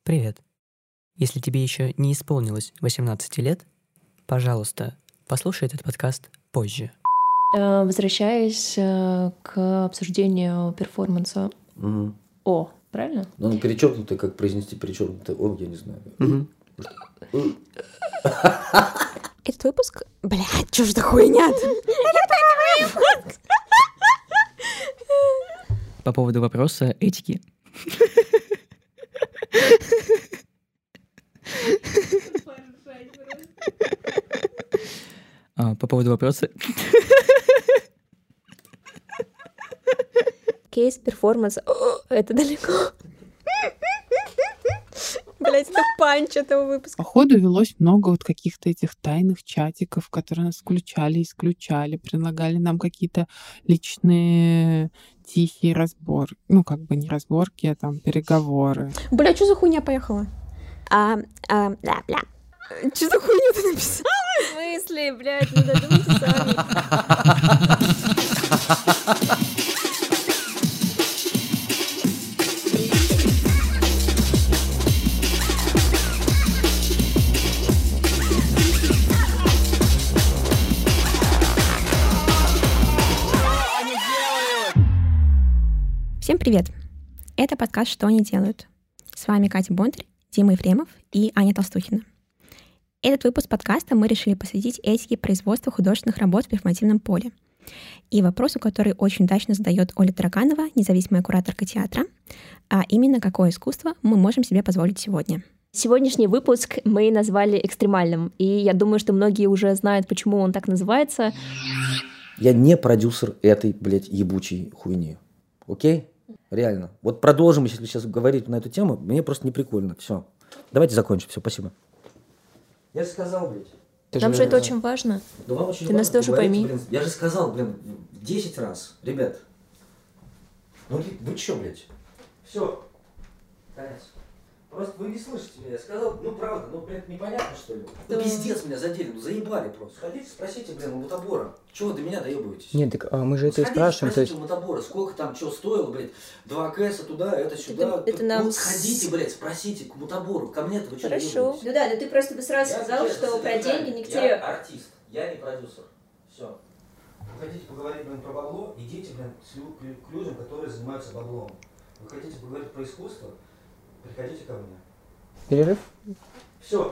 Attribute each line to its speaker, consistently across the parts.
Speaker 1: Привет. Если тебе еще не исполнилось 18 лет, пожалуйста, послушай этот подкаст позже.
Speaker 2: Возвращаясь к обсуждению перформанса «О», правильно?
Speaker 3: Ну, перечеркнутое, как произнести перечеркнутое «О», я не знаю.
Speaker 2: Этот выпуск... Блядь, что ж за хуйня?
Speaker 1: По поводу вопроса этики. По поводу вопроса...
Speaker 2: Кейс перформанса. Это далеко. Блять, это панч этого выпуска.
Speaker 4: Походу велось много вот каких-то этих тайных чатиков, которые нас включали, исключали, предлагали нам какие-то личные тихие разборки. Ну, как бы не разборки, а там переговоры.
Speaker 2: Бля, что за хуйня поехала? Бля. Что за хуйню ты написала? В смысле, блядь, не додумайте сами. Всем привет! Это подкаст «Что они делают?». С вами Катя Бондарь, Дима Ефремов и Аня Толстухина. Этот выпуск подкаста мы решили посвятить этике производства художественных работ в перформативном поле. И вопросу, который очень удачно задает Оля Тараканова, независимая кураторка театра, а именно какое искусство мы можем себе позволить сегодня. Сегодняшний выпуск мы назвали экстремальным, и я думаю, что многие уже знают, почему он так называется.
Speaker 3: Я не продюсер этой, блядь, ебучей хуйни. Окей? Реально. Вот продолжим, если сейчас говорить на эту тему, мне просто не прикольно. Все. Давайте закончим. Все, спасибо. Я же сказал, блядь.
Speaker 2: Нам же это очень важно.
Speaker 3: Да вам очень
Speaker 2: Ты
Speaker 3: важно.
Speaker 2: нас тоже пойми.
Speaker 3: Блин, я же сказал, блин, 10 раз. Ребят. Ну вы чё, блядь? Все. Конец. Просто вы не слышите меня. Я сказал, ну правда, ну, блядь, непонятно, что ли? Ну пиздец меня задели, ну заебали просто. Сходите, спросите, блин, у Мотобора. Чего вы до меня доебываетесь?
Speaker 1: Нет, так мы же это и спрашиваем.
Speaker 3: Сходите, у Мотобора, сколько там что стоило, блядь, 2 кэса туда, это сюда.
Speaker 2: Это нам...
Speaker 3: Вот сходите, блядь, спросите к Мотобору. Ко мне-то вы что
Speaker 2: Хорошо. Ну да, но ты просто бы сразу сказал, что про деньги не к тебе.
Speaker 3: Я артист, я не продюсер. Все. Вы хотите поговорить, блин, про бабло? Идите, блин, к людям, которые занимаются баблом. Вы хотите поговорить про искусство? Приходите ко мне.
Speaker 1: Перерыв?
Speaker 3: Все.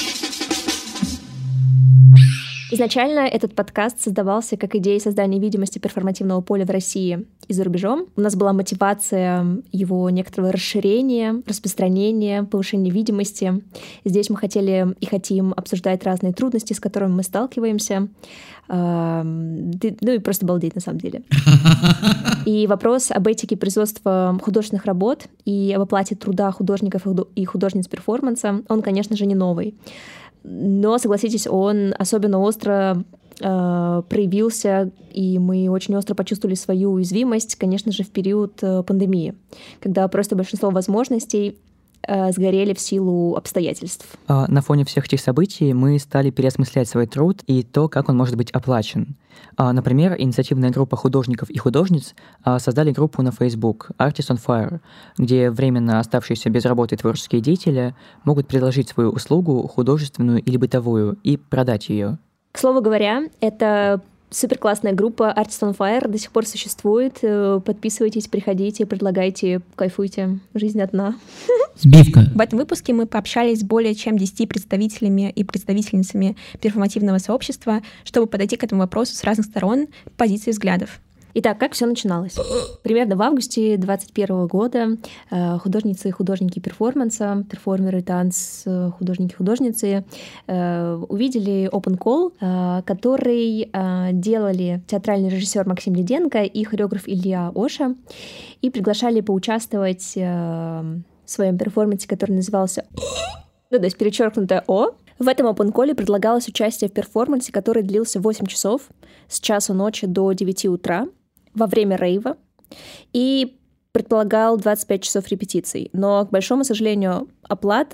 Speaker 2: Изначально этот подкаст создавался как идея создания видимости перформативного поля в России и за рубежом. У нас была мотивация его некоторого расширения, распространения, повышения видимости. Здесь мы хотели и хотим обсуждать разные трудности, с которыми мы сталкиваемся. Ну и просто балдеть на самом деле. И вопрос об этике производства художественных работ и об оплате труда художников и художниц перформанса, он, конечно же, не новый. Но, согласитесь, он особенно остро проявился, и мы очень остро почувствовали свою уязвимость, конечно же, в период пандемии, когда просто большинство возможностей сгорели в силу обстоятельств.
Speaker 1: На фоне всех этих событий мы стали переосмыслять свой труд и то, как он может быть оплачен. Например, инициативная группа художников и художниц создали группу на Facebook Artists on Fire, где временно оставшиеся без работы творческие деятели могут предложить свою услугу, художественную или бытовую, и продать ее.
Speaker 2: К слову говоря, это суперклассная группа Artists on Fire до сих пор существует. Подписывайтесь, приходите, предлагайте, кайфуйте. Жизнь одна.
Speaker 1: Сбивка.
Speaker 2: В этом выпуске мы пообщались с более чем 10 представителями и представительницами перформативного сообщества, чтобы подойти к этому вопросу с разных сторон, позиций и взглядов. Итак, как все начиналось? Примерно в августе 2021 года художницы и художники перформанса, перформеры, художники и художницы увидели open call, который делали театральный режиссер Максим Леденко и хореограф Илья Оша, и приглашали поучаствовать в своем перформансе, который назывался то есть перечеркнутое «О». В этом open-call предлагалось участие в перформансе, который длился 8 часов с часу ночи до 9 утра во время рейва и предполагал 25 часов репетиций. Но, к большому сожалению, оплата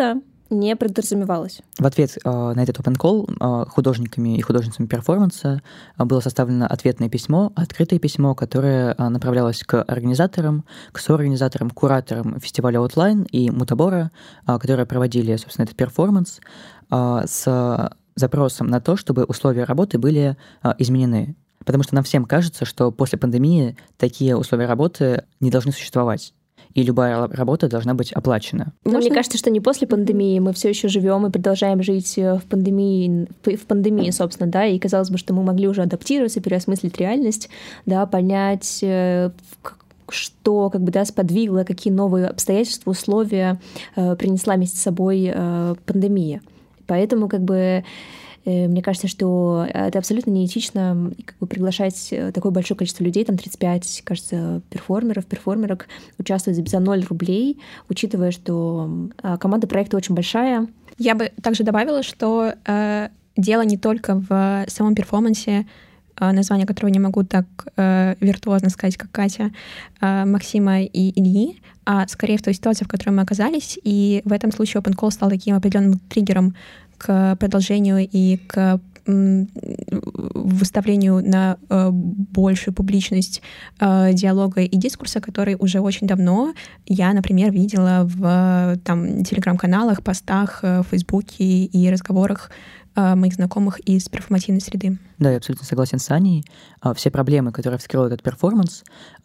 Speaker 2: не подразумевалось.
Speaker 1: В ответ на этот open call художниками и художницами перформанса было составлено ответное письмо, открытое письмо, которое направлялось к организаторам, к соорганизаторам, кураторам фестиваля Outline и Мутабора, которые проводили, собственно, этот перформанс, с запросом на то, чтобы условия работы были изменены. Потому что нам всем кажется, что после пандемии такие условия работы не должны существовать. И любая работа должна быть оплачена.
Speaker 2: Но мне кажется, что не после пандемии. Мы все еще живем и продолжаем жить в пандемии, собственно, да, и казалось бы, что мы могли уже адаптироваться, переосмыслить реальность, да, понять, что сподвигло, какие новые обстоятельства, условия принесла вместе с собой пандемия. Поэтому мне кажется, что это абсолютно неэтично приглашать такое большое количество людей, там 35, кажется, перформерок участвовать за 0 рублей, учитывая, что команда проекта очень большая.
Speaker 5: Я бы также добавила, что дело не только в самом перформансе, название которого не могу так виртуозно сказать, как Катя, Максима и Ильи, а скорее в той ситуации, в которой мы оказались. И в этом случае Open Call стал таким определенным триггером к продолжению и к выставлению на большую публичность диалога и дискурса, который уже очень давно я, например, видела в телеграм-каналах, постах, в Фейсбуке и разговорах моих знакомых из перформативной среды.
Speaker 1: Да, я абсолютно согласен с Аней. Все проблемы, которые вскрыл этот перформанс,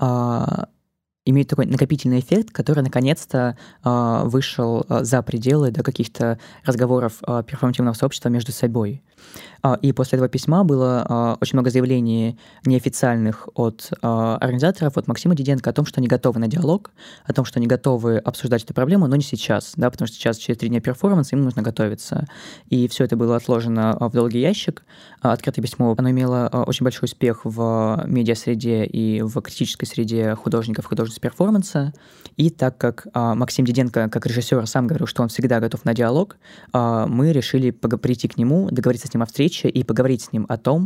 Speaker 1: имеют такой накопительный эффект, который наконец-то вышел за пределы каких-то разговоров перформативного сообщества между собой. И после этого письма было очень много заявлений неофициальных от организаторов, от Максима Диденко, о том, что они готовы на диалог, о том, что они готовы обсуждать эту проблему, но не сейчас, да, потому что сейчас через 3 дня перформанс, им нужно готовиться. И все это было отложено в долгий ящик. Открытое письмо, оно имело очень большой успех в медиа-среде и в критической среде художников и художниц перформанса. И так как Максим Диденко, как режиссер, сам говорил, что он всегда готов на диалог, мы решили прийти к нему, договориться с ним о встрече и поговорить с ним о том,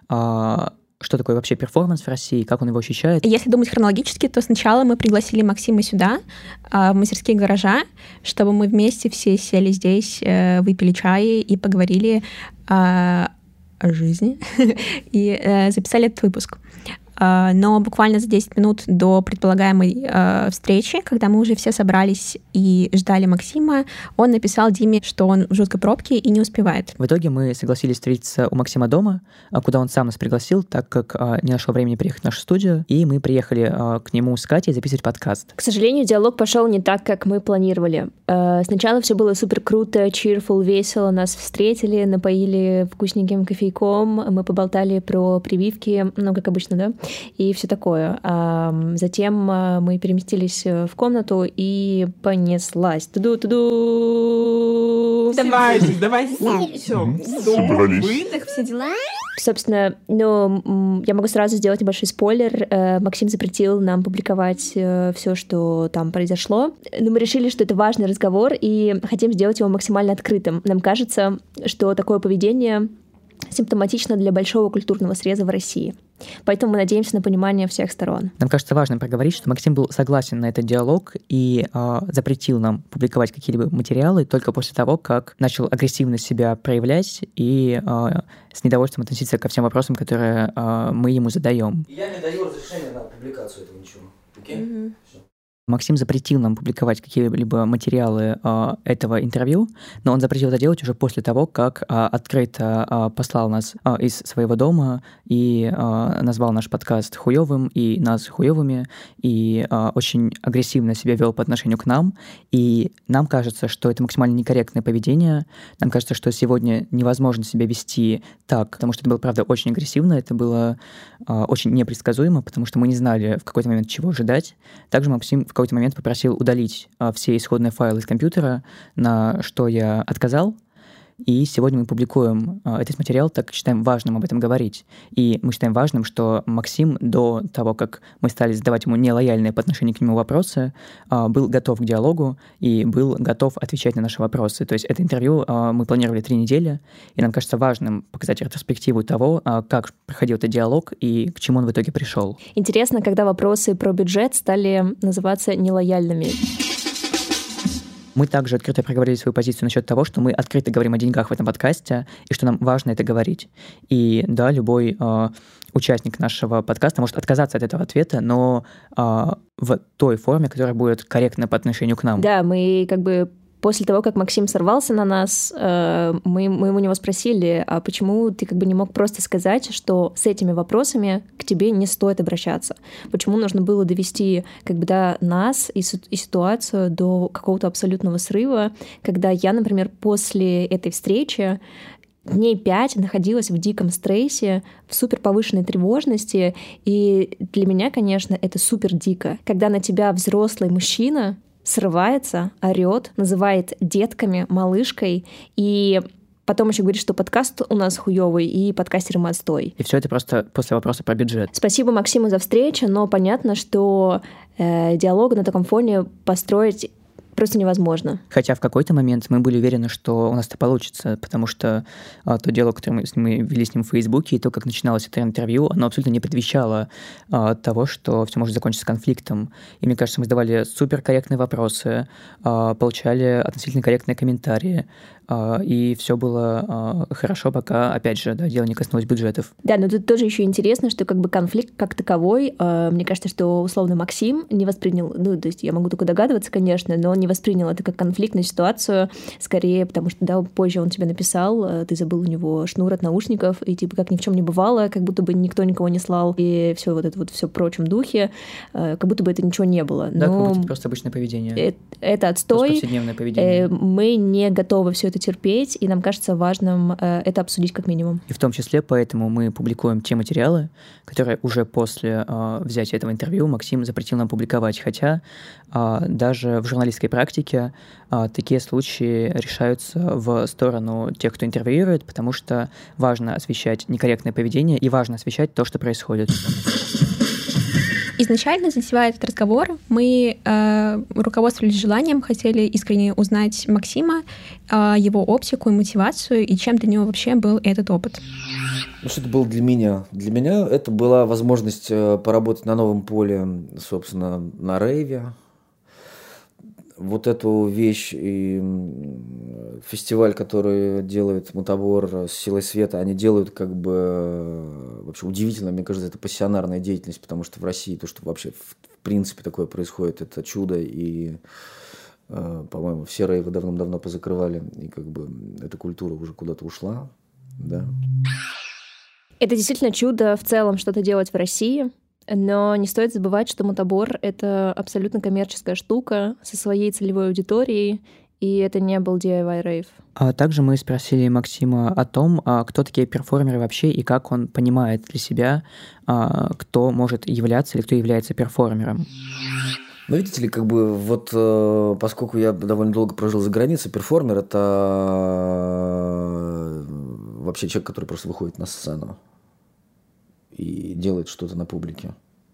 Speaker 1: что такое вообще перформанс в России, как он его ощущает.
Speaker 5: Если думать хронологически, то сначала мы пригласили Максима сюда, в мастерские гаража, чтобы мы вместе все сели здесь, выпили чай и поговорили о жизни и записали этот выпуск. Но буквально за 10 минут до предполагаемой встречи, когда мы уже все собрались и ждали Максима, он написал Диме, что он в жуткой пробке и не успевает.
Speaker 1: В итоге мы согласились встретиться у Максима дома, куда он сам нас пригласил, так как не нашло времени приехать в нашу студию, и мы приехали к нему с Катей записывать подкаст.
Speaker 2: К сожалению, диалог пошел не так, как мы планировали. Сначала все было супер круто, cheerful, весело, нас встретили, напоили вкусненьким кофейком, мы поболтали про прививки, как обычно, да? И все такое. Затем мы переместились в комнату и понеслась. Туду-туду!
Speaker 4: Давай, все.
Speaker 5: Выдох, все дела.
Speaker 2: Собственно, я могу сразу сделать небольшой спойлер. Максим запретил нам публиковать все, что там произошло. Но мы решили, что это важный разговор и хотим сделать его максимально открытым. Нам кажется, что такое поведение симптоматично для большого культурного среза в России. Поэтому мы надеемся на понимание всех сторон.
Speaker 1: Нам кажется важным проговорить, что Максим был согласен на этот диалог и запретил нам публиковать какие-либо материалы только после того, как начал агрессивно себя проявлять и с недовольством относиться ко всем вопросам, которые мы ему задаем.
Speaker 3: Я не даю разрешения на публикацию этого ничего. Окей?
Speaker 2: Mm-hmm.
Speaker 3: Все.
Speaker 1: Максим запретил нам публиковать какие-либо материалы этого интервью, но он запретил это делать уже после того, как открыто послал нас из своего дома и назвал наш подкаст хуёвым и нас хуёвыми, и очень агрессивно себя вел по отношению к нам. И нам кажется, что это максимально некорректное поведение. Нам кажется, что сегодня невозможно себя вести так, потому что это было, правда, очень агрессивно, это было очень непредсказуемо, потому что мы не знали в какой-то момент, чего ожидать. Также Максим в какой-то момент попросил удалить все исходные файлы из компьютера, на что я отказал. И сегодня мы публикуем этот материал, так как считаем важным об этом говорить. И мы считаем важным, что Максим до того, как мы стали задавать ему нелояльные по отношению к нему вопросы, был готов к диалогу и был готов отвечать на наши вопросы. То есть это интервью мы планировали 3 недели, и нам кажется важным показать ретроспективу того, как проходил этот диалог и к чему он в итоге пришел.
Speaker 2: Интересно, когда вопросы про бюджет стали называться нелояльными.
Speaker 1: Мы также открыто проговорили свою позицию насчет того, что мы открыто говорим о деньгах в этом подкасте, и что нам важно это говорить. И да, любой участник нашего подкаста может отказаться от этого ответа, но в той форме, которая будет корректна по отношению к нам.
Speaker 2: Да, мы как бы после того, как Максим сорвался на нас, мы у него спросили, а почему ты как бы не мог просто сказать, что с этими вопросами к тебе не стоит обращаться? Почему нужно было довести как бы, да, нас и ситуацию до какого-то абсолютного срыва, когда я, например, после этой встречи дней 5 находилась в диком стрессе, в супер повышенной тревожности, и для меня, конечно, это супер дико, когда на тебя взрослый мужчина срывается, орёт, называет детками, малышкой, и потом еще говорит, что подкаст у нас хуёвый, и подкастеры мы отстой.
Speaker 1: И все это просто после вопроса про бюджет.
Speaker 2: Спасибо Максиму за встречу, но понятно, что диалог на таком фоне построить просто невозможно.
Speaker 1: Хотя в какой-то момент мы были уверены, что у нас это получится, потому что то дело, которое мы вели с ним в Фейсбуке, и то, как начиналось это интервью, оно абсолютно не предвещало того, что все может закончиться конфликтом. И мне кажется, мы задавали суперкорректные вопросы, получали относительно корректные комментарии, и все было хорошо, пока, опять же, да, дело не коснулось бюджетов.
Speaker 2: Да, но тут тоже еще интересно, что как бы конфликт как таковой, мне кажется, что условно Максим не воспринял, ну, то есть я могу только догадываться, конечно, но он не воспринял это как конфликтную ситуацию, скорее, потому что, да, позже он тебе написал, ты забыл у него шнур от наушников, и типа как ни в чем не бывало, как будто бы никто никого не слал, и все вот это вот все в прочем духе, как будто бы это ничего не было.
Speaker 1: Да, как будто это просто обычное поведение.
Speaker 2: Это отстой.
Speaker 1: Просто повседневное поведение.
Speaker 2: Мы не готовы все это терпеть, и нам кажется важным это обсудить как минимум.
Speaker 1: И в том числе поэтому мы публикуем те материалы, которые уже после взятия этого интервью Максим запретил нам публиковать. Хотя даже в журналистской практике такие случаи решаются в сторону тех, кто интервьюирует, потому что важно освещать некорректное поведение и важно освещать то, что происходит.
Speaker 5: Изначально, затевая этот разговор, мы руководствовались желанием, хотели искренне узнать Максима, его оптику и мотивацию, и чем для него вообще был этот опыт.
Speaker 3: Ну, что это было для меня? Для меня это была возможность поработать на новом поле, собственно, на рейве. Вот эту вещь и фестиваль, который делает Мутабор с Силой Света, они делают как бы вообще удивительно, мне кажется, это пассионарная деятельность, потому что в России то, что вообще в принципе такое происходит, это чудо, и, по-моему, все рейвы давным-давно позакрывали, и как бы эта культура уже куда-то ушла, да.
Speaker 2: Это действительно чудо в целом что-то делать в России. Но не стоит забывать, что Мутабор — это абсолютно коммерческая штука со своей целевой аудиторией, и это не был DIY-рейв.
Speaker 1: А также мы спросили Максима о том, кто такие перформеры вообще и как он понимает для себя, кто может являться или кто является перформером.
Speaker 3: Ну, видите ли, как бы вот поскольку я довольно долго прожил за границей, перформер — это вообще человек, который просто выходит на сцену и делает что-то на публике.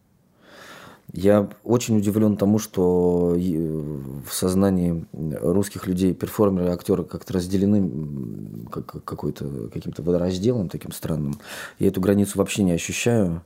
Speaker 3: Я очень удивлен тому, что в сознании русских людей перформеры и актеры как-то разделены каким-то водоразделом таким странным. Я эту границу вообще не ощущаю.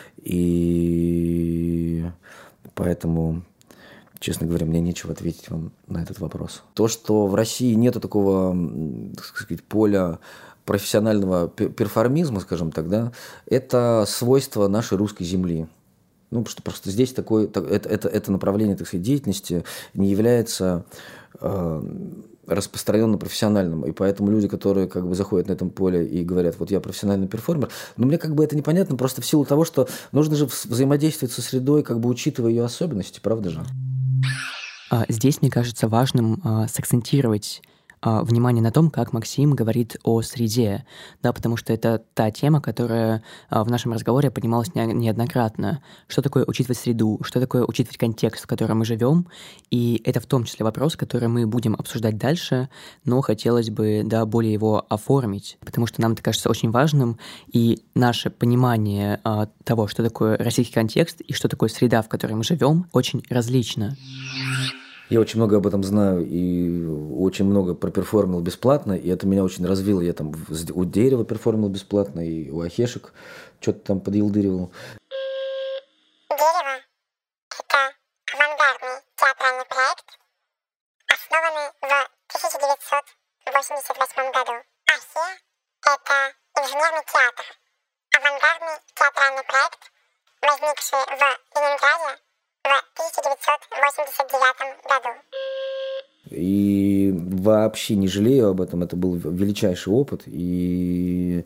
Speaker 3: И поэтому, честно говоря, мне нечего ответить вам на этот вопрос. То, что в России нету такого, так сказать, поля профессионального перформизма, скажем так, да, это свойство нашей русской земли. Ну, потому что просто здесь это направление, так сказать, деятельности не является распространенно профессиональным. И поэтому люди, которые как бы заходят на этом поле и говорят, вот я профессиональный перформер, но мне как бы это непонятно просто в силу того, что нужно же взаимодействовать со средой, как бы учитывая ее особенности, правда же?
Speaker 1: Здесь, мне кажется, важным сакцентировать внимание на том, как Максим говорит о среде, да, потому что это та тема, которая в нашем разговоре поднималась неоднократно. Что такое учитывать среду, что такое учитывать контекст, в котором мы живем, и это в том числе вопрос, который мы будем обсуждать дальше, но хотелось бы, да, более его оформить, потому что нам это кажется очень важным, и наше понимание того, что такое российский контекст и что такое среда, в которой мы живем, очень различно.
Speaker 3: Я очень много об этом знаю и очень много проперформил бесплатно, и это меня очень развило. Я там у Дерева перформил бесплатно, и у Ахешек что-то там подъелдыривал.
Speaker 6: Дерево – это авангардный театральный проект, основанный 1988 году. АХЕ — это инженерный театр, авангардный театральный проект, возникший в Ленинграде в 1989 году.
Speaker 3: И вообще не жалею об этом, это был величайший опыт, и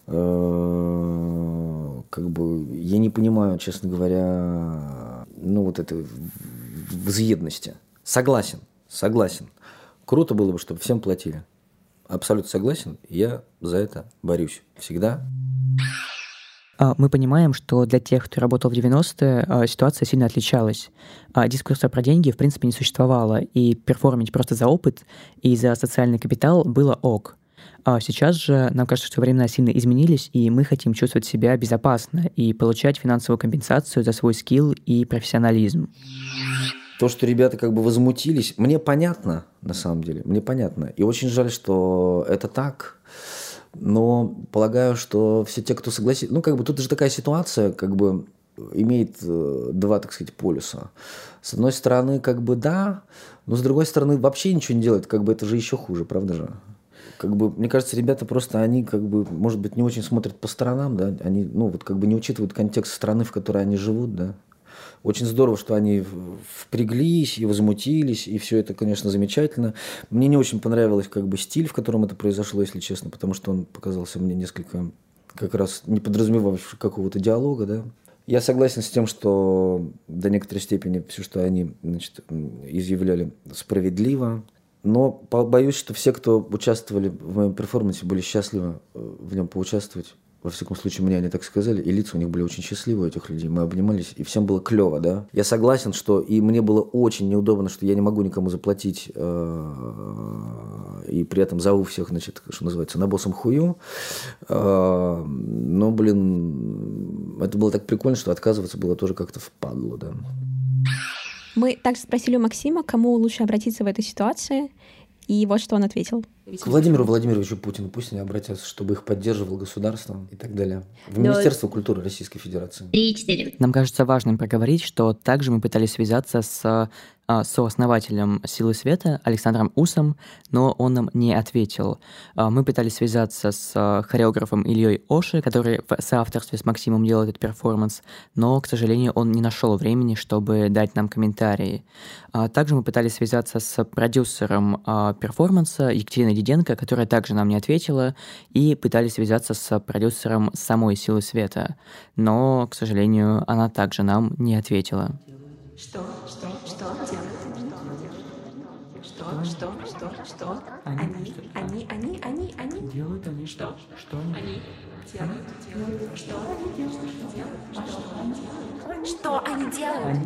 Speaker 3: как бы я не понимаю, честно говоря, ну вот этой взъедности. Согласен. Круто было бы, чтобы всем платили. Абсолютно согласен, я за это борюсь всегда.
Speaker 1: Мы понимаем, что для тех, кто работал в 90-е, ситуация сильно отличалась. Дискурса про деньги, в принципе, не существовало, и перформить просто за опыт и за социальный капитал было ок. Сейчас же нам кажется, что времена сильно изменились, и мы хотим чувствовать себя безопасно и получать финансовую компенсацию за свой скилл и профессионализм.
Speaker 3: То, что ребята как бы возмутились, мне понятно, на самом деле, мне понятно. И очень жаль, что это так. Но полагаю, что все те, кто согласится... Ну, как бы тут же такая ситуация, как бы имеет два, так сказать, полюса. С одной стороны, как бы да, но с другой стороны, вообще ничего не делать, как бы это же еще хуже, правда же? Как бы, мне кажется, ребята просто, они как бы, может быть, не очень смотрят по сторонам, да, они, ну, вот как бы не учитывают контекст страны, в которой они живут, да. Очень здорово, что они впряглись и возмутились, и все это, конечно, замечательно. Мне не очень понравилось как бы стиль, в котором это произошло, если честно, потому что он показался мне несколько как раз не подразумевавший какого-то диалога, да. Я согласен с тем, что до некоторой степени все, что они, значит, изъявляли, справедливо, но боюсь, что все, кто участвовали в моем перформансе, были счастливы в нем поучаствовать. Во всяком случае, мне они так сказали, и лица у них были очень счастливые, у этих людей. Мы обнимались, и всем было клево, да. Я согласен, что и мне было очень неудобно, что я не могу никому заплатить, и при этом зову всех, значит, что называется, на боссом хую. Но, блин, это было так прикольно, что отказываться было тоже как-то впадло, да.
Speaker 5: Мы также спросили у Максима, кому лучше обратиться в этой ситуации, и вот что он ответил.
Speaker 3: К Владимиру Владимировичу Путину пусть они обратятся, чтобы их поддерживало государство и так далее. В Министерство культуры Российской Федерации.
Speaker 1: Нам кажется важным проговорить, что также мы пытались связаться с сооснователем «Силы света» Александром Усом, но он нам не ответил. Мы пытались связаться с хореографом Ильей Оши, который в соавторстве с Максимом делал этот перформанс, но, к сожалению, он не нашел времени, чтобы дать нам комментарии. Также мы пытались связаться с продюсером перформанса Екатериной Диденко, которая также нам не ответила, и пытались связаться с продюсером самой «Силы света», но, к сожалению, она также нам не ответила.
Speaker 7: Что они делают, они что они делают, что они делают,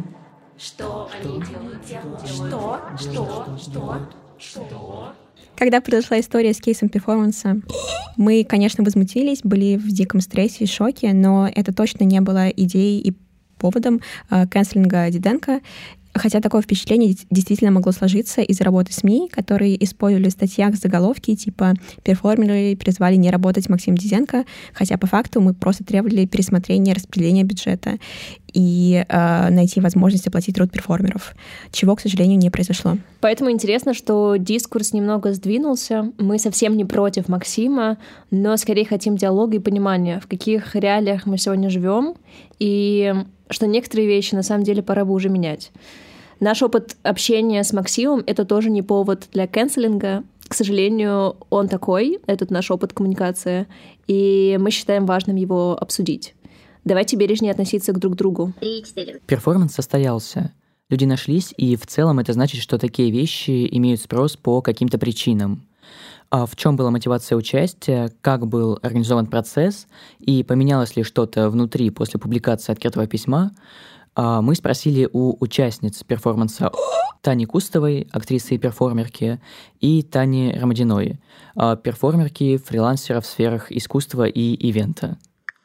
Speaker 7: что.
Speaker 5: Когда произошла история с кейсом перформанса, мы, конечно, возмутились, были в диком стрессе и шоке, но это точно не было идеей и поводом канцелинга Диденко. Хотя такое впечатление действительно могло сложиться из-за работы СМИ, которые использовали в статьях заголовки типа «Перформеры призвали не работать Максим Диденко», хотя по факту мы просто требовали пересмотрения распределения бюджета и найти возможность оплатить труд перформеров, чего, к сожалению, не произошло.
Speaker 2: Поэтому интересно, что дискурс немного сдвинулся. Мы совсем не против Максима, но скорее хотим диалога и понимания, в каких реалиях мы сегодня живем, и что некоторые вещи на самом деле пора бы уже менять. Наш опыт общения с Максимом — это тоже не повод для канцелинга. К сожалению, он такой, этот наш опыт коммуникации, и мы считаем важным его обсудить. Давайте бережнее относиться друг к другу.
Speaker 1: Перформанс состоялся. Люди нашлись, и в целом это значит, что такие вещи имеют спрос по каким-то причинам. А в чем была мотивация участия, как был организован процесс и поменялось ли что-то внутри после публикации открытого письма, мы спросили у участниц перформанса Тани Кустовой, актрисы и перформерки, и Тани Рамадиной, перформерки, фрилансера в сферах искусства и ивента.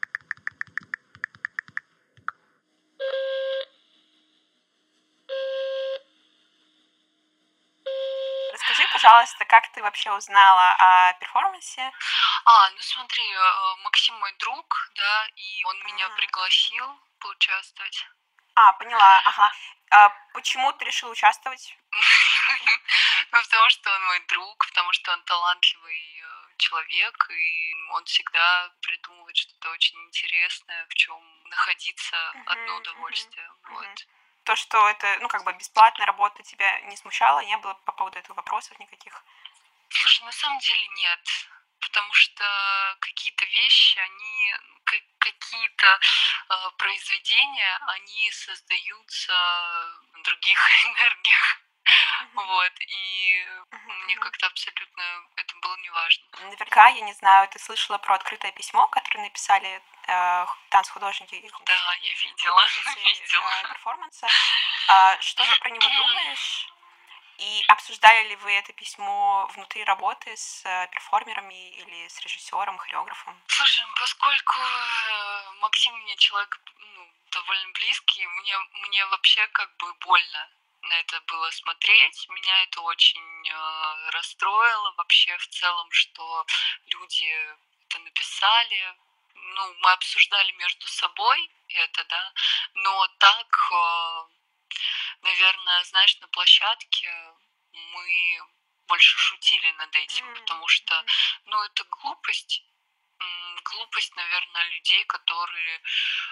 Speaker 8: Расскажи, пожалуйста, как ты вообще узнала о перформансе?
Speaker 9: Ну смотри, Максим мой друг, да, и он меня пригласил поучаствовать.
Speaker 8: Поняла, ага. Почему ты решила участвовать?
Speaker 9: Ну, потому что он мой друг, потому что он талантливый человек, и он всегда придумывает что-то очень интересное, в чем находиться одно удовольствие. Вот.
Speaker 8: То, что это, бесплатная работа, тебя не смущало? Не было по поводу этого вопросов никаких?
Speaker 9: Слушай, на самом деле нет, потому что какие-то вещи, они, какие-то произведения, они создаются в других энергиях. Вот, и мне как-то абсолютно это было неважно.
Speaker 8: Наверняка, я не знаю, ты слышала про открытое письмо, которое написали танцхудожники?
Speaker 9: Да, я видела.
Speaker 8: Перформанса. Что ты про него думаешь? И обсуждали ли вы это письмо внутри работы с перформерами или с режиссером, хореографом?
Speaker 9: Слушай, поскольку Максим мне человек довольно близкий, мне вообще больно на это было смотреть. Меня это очень расстроило вообще в целом, что люди это написали. Мы обсуждали между собой это, да, но так, наверное, знаешь, на площадке мы больше шутили над этим, потому что, это глупость. Глупость, наверное, людей, которые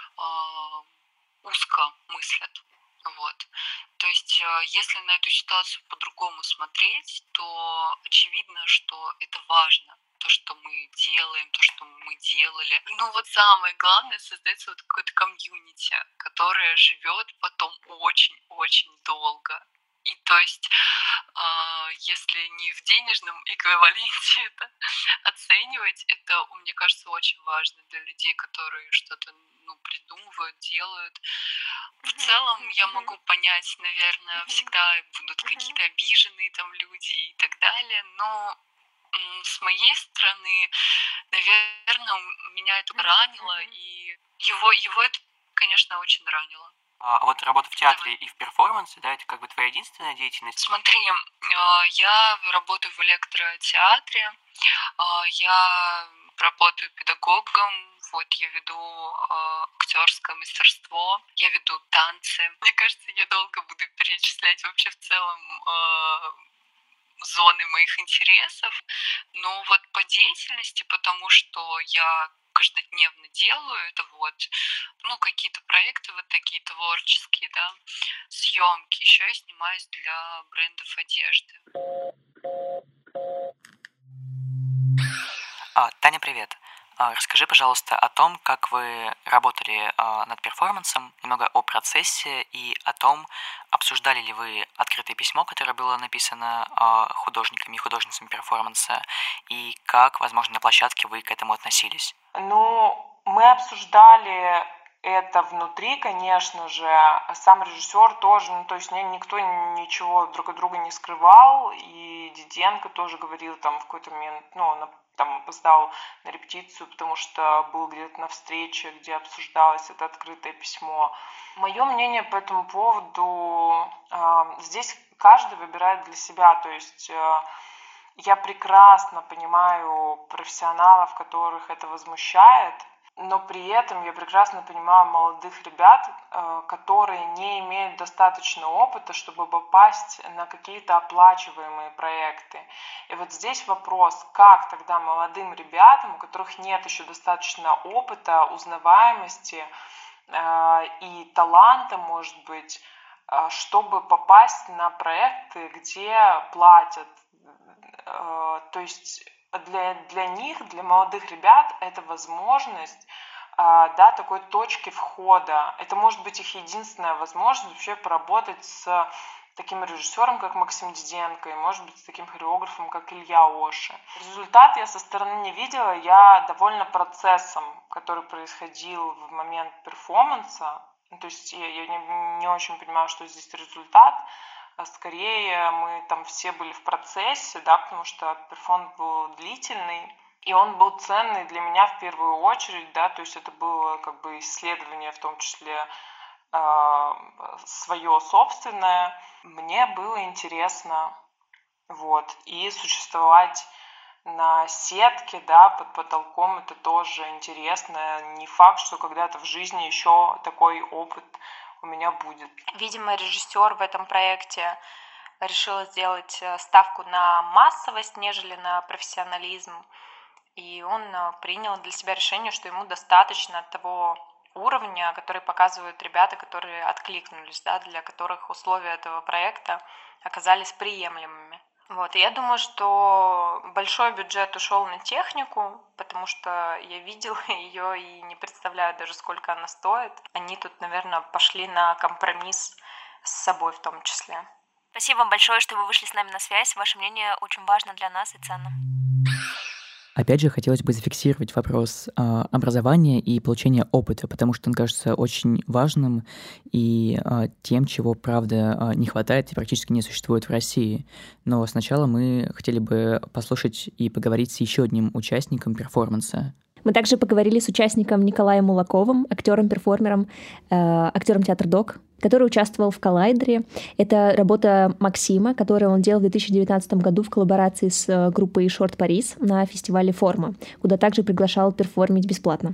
Speaker 9: узко мыслят. Вот. То есть, если на эту ситуацию по-другому смотреть, то очевидно, что это важно. То, что мы делаем, то, что мы делали. Самое главное, создается какое-то комьюнити, которое живет потом очень-очень долго. И то есть, если не в денежном эквиваленте это оценивать, это, мне кажется, очень важно для людей, которые что-то придумывают, делают. В целом я могу понять, наверное, всегда будут какие-то обиженные там люди и так далее, но с моей стороны, наверное, меня это ранило, и его это, конечно, очень ранило.
Speaker 1: Вот работа в театре и в перформансе, да, это твоя единственная деятельность?
Speaker 9: Смотри, я работаю в электротеатре, я работаю педагогом, я веду актерское мастерство, я веду танцы. Мне кажется, я долго буду перечислять вообще в целом зоны моих интересов, но по деятельности, потому что я каждодневно делаю, это какие-то проекты такие творческие, да, съемки. Еще я снимаюсь для брендов одежды.
Speaker 1: Таня, привет. Расскажи, пожалуйста, о том, как вы работали над перформансом, немного о процессе и о том, обсуждали ли вы открытое письмо, которое было написано художниками и художницами перформанса, и как, возможно, на площадке вы к этому относились.
Speaker 4: Мы обсуждали это внутри, конечно же. Сам режиссер тоже, то есть никто ничего друг от друга не скрывал, и Диденко тоже говорил в какой-то момент, он опоздал на репетицию, потому что был где-то на встрече, где обсуждалось это открытое письмо. Мое мнение по этому поводу, здесь каждый выбирает для себя, то есть я прекрасно понимаю профессионалов, которых это возмущает, но при этом я прекрасно понимаю молодых ребят, которые не имеют достаточно опыта, чтобы попасть на какие-то оплачиваемые проекты. И здесь вопрос, как тогда молодым ребятам, у которых нет еще достаточно опыта, узнаваемости и таланта, может быть, чтобы попасть на проекты, где платят. То есть для них, для молодых ребят, это возможность, такой точки входа. Это может быть их единственная возможность вообще поработать с таким режиссером, как Максим Диденко, и, может быть, с таким хореографом, как Илья Оши. Результат я со стороны не видела, я довольна процессом, который происходил в момент перформанса. То есть я не очень понимаю, что здесь результат. Скорее, мы все были в процессе, да, потому что перформанс был длительный, и он был ценный для меня в первую очередь, да, то есть это было исследование, в том числе свое собственное. Мне было интересно, и существовать на сетке, да, под потолком, это тоже интересно. Не факт, что когда-то в жизни еще такой опыт
Speaker 8: у меня будет. Видимо, режиссер в этом проекте решил сделать ставку на массовость, нежели на профессионализм. И он принял для себя решение, что ему достаточно того уровня, который показывают ребята, которые откликнулись, да, для которых условия этого проекта оказались приемлемыми. Вот. И я думаю, что большой бюджет ушел на технику, потому что я видела ее и не представляю даже, сколько она стоит. Они тут, наверное, пошли на компромисс с собой в том числе.
Speaker 2: Спасибо вам большое, что вы вышли с нами на связь. Ваше мнение очень важно для нас и ценно.
Speaker 1: Опять же, хотелось бы зафиксировать вопрос образования и получения опыта, потому что он кажется очень важным и тем, чего, правда, не хватает и практически не существует в России. Но сначала мы хотели бы послушать и поговорить с еще одним участником перформанса.
Speaker 2: Мы также поговорили с участником Николаем Мулаковым, актером-перформером, актером театра ДОК, который участвовал в «Коллайдере». Это работа Максима, которую он делал в 2019 году в коллаборации с группой «Шорт Парис» на фестивале «Форма», куда также приглашал перформить бесплатно.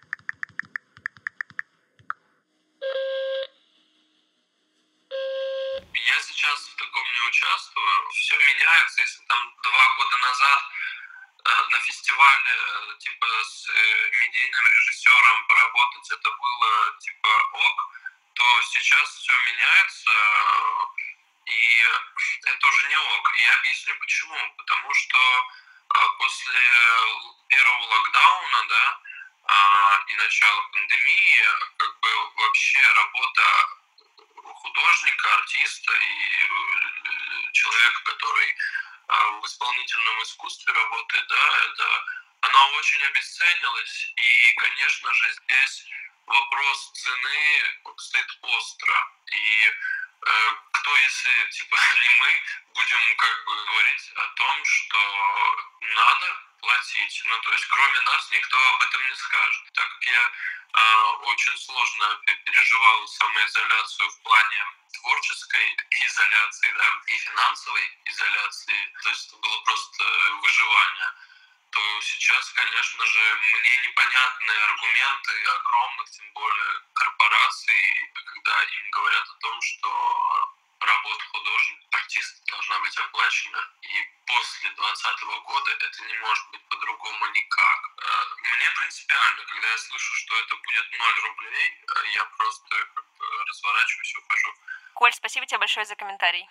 Speaker 10: Я сейчас в таком не участвую. Все меняется. Если там 2 года назад на фестивале типа с медийным режиссером поработать это было типа ок, то сейчас все меняется, и это уже не ок. И я объясню почему. Потому что после первого локдауна, да, и начала пандемии, как бы вообще работа художника, артиста и человека, который в исполнительном искусстве работает, да, она очень обесценилась, и, конечно же, здесь вопрос цены стоит остро. И кто, если, типа, не мы, будем, как бы, говорить о том, что надо платить, ну, то есть, кроме нас никто об этом не скажет. Так как я очень сложно переживал самоизоляцию в плане творческой изоляции, да, и финансовой изоляции, то есть это было просто выживание, то сейчас, конечно же, мне непонятны аргументы огромных, тем более корпораций, когда им говорят о том, что работа художника, артиста должна быть оплачена. И после 2020 года это не может быть по-другому никак. Мне принципиально, когда я слышу, что это будет 0 рублей, я просто разворачиваюсь и ухожу.
Speaker 2: Коль, спасибо тебе большое за комментарий.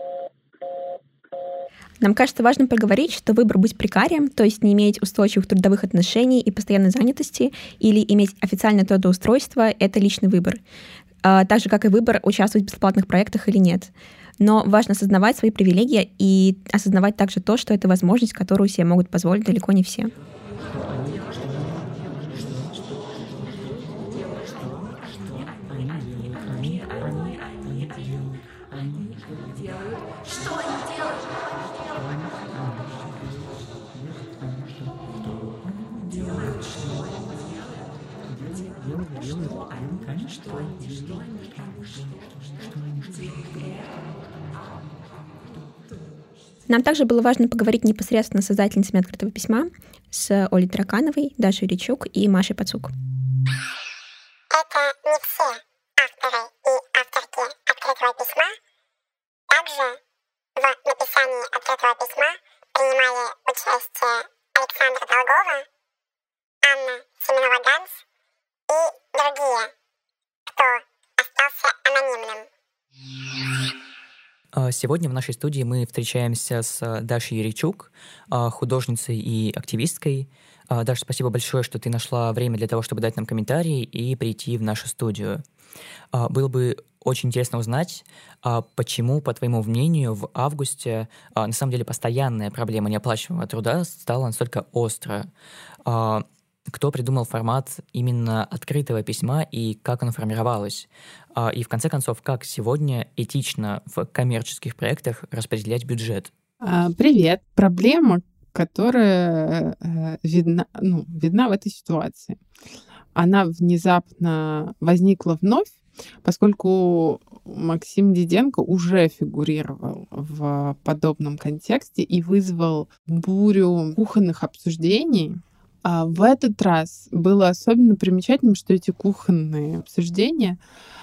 Speaker 5: Нам кажется важным проговорить, что выбор быть прекарием, то есть не иметь устойчивых трудовых отношений и постоянной занятости, или иметь официальное трудоустройство — это личный выбор. Так же, как и выбор, участвовать в бесплатных проектах или нет. Но важно осознавать свои привилегии и осознавать также то, что это возможность, которую себе могут позволить далеко не все. Нам также было важно поговорить непосредственно с создательницами «Открытого письма», с Олей Таракановой, Дашей Ричук и Машей Пацук.
Speaker 6: Это не все авторы и авторки «Открытого письма». Также в написании «Открытого письма» принимали участие Александра Долгова, Анна Семенова-Ганс и другие, кто остался анонимным.
Speaker 1: Сегодня в нашей студии мы встречаемся с Дашей Яричук, художницей и активисткой. Даша, спасибо большое, что ты нашла время для того, чтобы дать нам комментарии и прийти в нашу студию. Было бы очень интересно узнать, почему, по твоему мнению, в августе на самом деле постоянная проблема неоплачиваемого труда стала настолько остро. Кто придумал формат именно открытого письма и как оно формировалось? И, в конце концов, как сегодня этично в коммерческих проектах распределять бюджет?
Speaker 4: Привет. Проблема, которая видна в этой ситуации, она внезапно возникла вновь, поскольку Максим Диденко уже фигурировал в подобном контексте и вызвал бурю кухонных обсуждений. А в этот раз было особенно примечательным, что эти кухонные обсуждения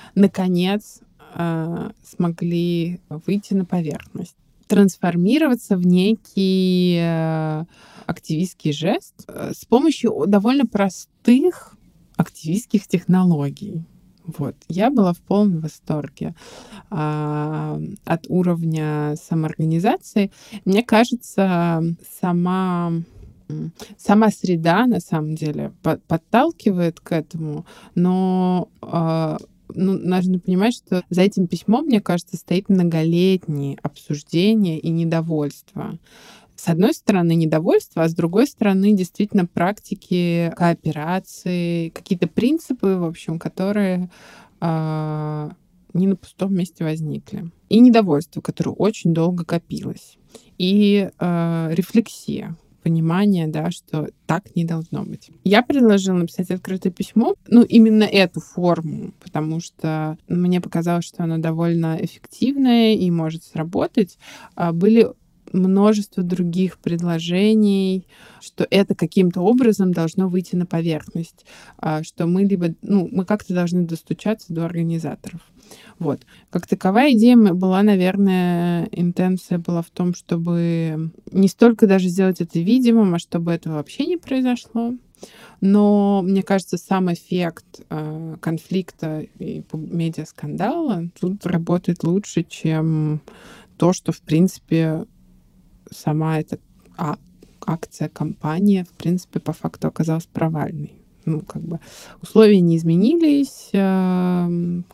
Speaker 4: наконец смогли выйти на поверхность, трансформироваться в некий активистский жест с помощью довольно простых активистских технологий. Вот. Я была в полном восторге от уровня самоорганизации. Мне кажется, сама среда, на самом деле, подталкивает к этому, но нужно понимать, что за этим письмом, мне кажется, стоит многолетние обсуждения и недовольство. С одной стороны, недовольство, а с другой стороны, действительно, практики кооперации, какие-то принципы, в общем, которые не на пустом месте возникли. И недовольство, которое очень долго копилось. И рефлексия, понимание, да, что так не должно быть. Я предложила написать открытое письмо, именно эту форму, потому что мне показалось, что оно довольно эффективное и может сработать. Были множество других предложений, что это каким-то образом должно выйти на поверхность, что мы мы как-то должны достучаться до организаторов. Вот. Как таковая идея была, наверное, интенция была в том, чтобы не столько даже сделать это видимым, а чтобы этого вообще не произошло. Но, мне кажется, сам эффект конфликта и медиаскандала тут работает лучше, чем то, что, в принципе, сама эта акция, кампания, в принципе, по факту оказалась провальной. Условия не изменились, нас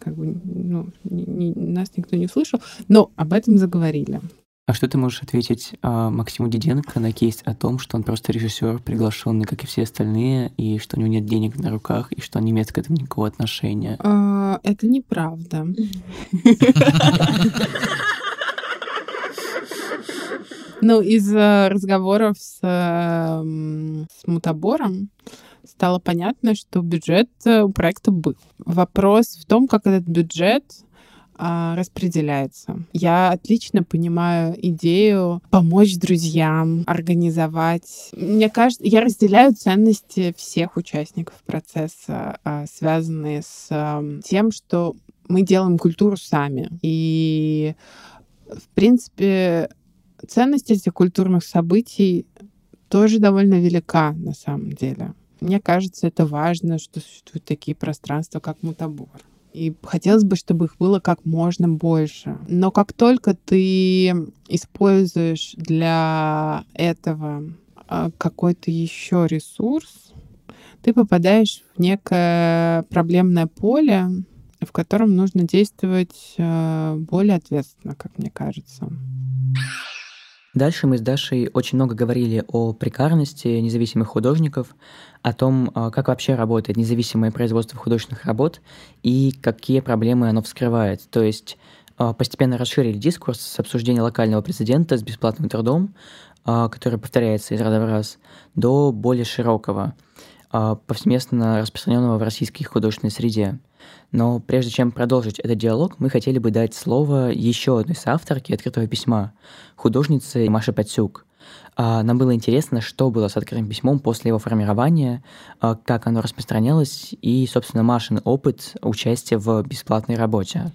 Speaker 4: никто не услышал, но об этом заговорили.
Speaker 1: А что ты можешь ответить Максиму Диденко на кейс о том, что он просто режиссер, приглашенный, как и все остальные, и что у него нет денег на руках, и что он не имеет к этому никакого отношения?
Speaker 4: Это неправда. Из разговоров с Мутабором стало понятно, что бюджет у проекта был. Вопрос в том, как этот бюджет распределяется. Я отлично понимаю идею помочь друзьям, организовать. Мне кажется, я разделяю ценности всех участников процесса, связанные с тем, что мы делаем культуру сами. И, в принципе, ценность этих культурных событий тоже довольно велика на самом деле. Мне кажется, это важно, что существуют такие пространства, как Мутабор. И хотелось бы, чтобы их было как можно больше. Но как только ты используешь для этого какой-то еще ресурс, ты попадаешь в некое проблемное поле, в котором нужно действовать более ответственно, как мне кажется.
Speaker 1: Дальше мы с Дашей очень много говорили о прекарности независимых художников, о том, как вообще работает независимое производство художественных работ и какие проблемы оно вскрывает. То есть постепенно расширили дискурс с обсуждения локального прецедента с бесплатным трудом, который повторяется из раза в раз, до более широкого, повсеместно распространенного в российской художественной среде. Но прежде чем продолжить этот диалог, мы хотели бы дать слово еще одной соавторке открытого письма, художнице Маше Патсюк. Нам было интересно, что было с открытым письмом после его формирования, как оно распространялось и, собственно, Машин опыт участия в бесплатной работе.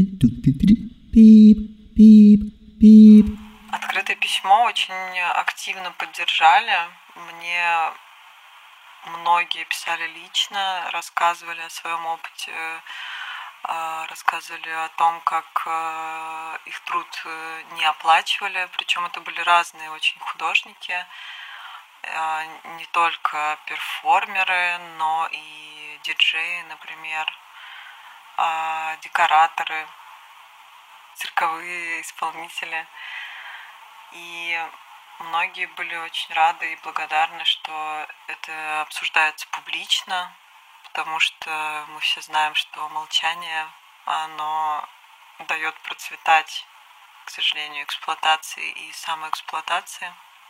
Speaker 8: Открытое письмо очень активно поддержали. Мне многие писали лично, рассказывали о своем опыте, рассказывали о том, как их труд не оплачивали, причем это были разные очень художники, не только перформеры, но и диджеи, например, декораторы, цирковые исполнители. И многие были очень рады и благодарны, что это обсуждается публично, потому что мы все знаем, что молчание, оно дает процветать, к сожалению, эксплуатации и самоэксплуатации.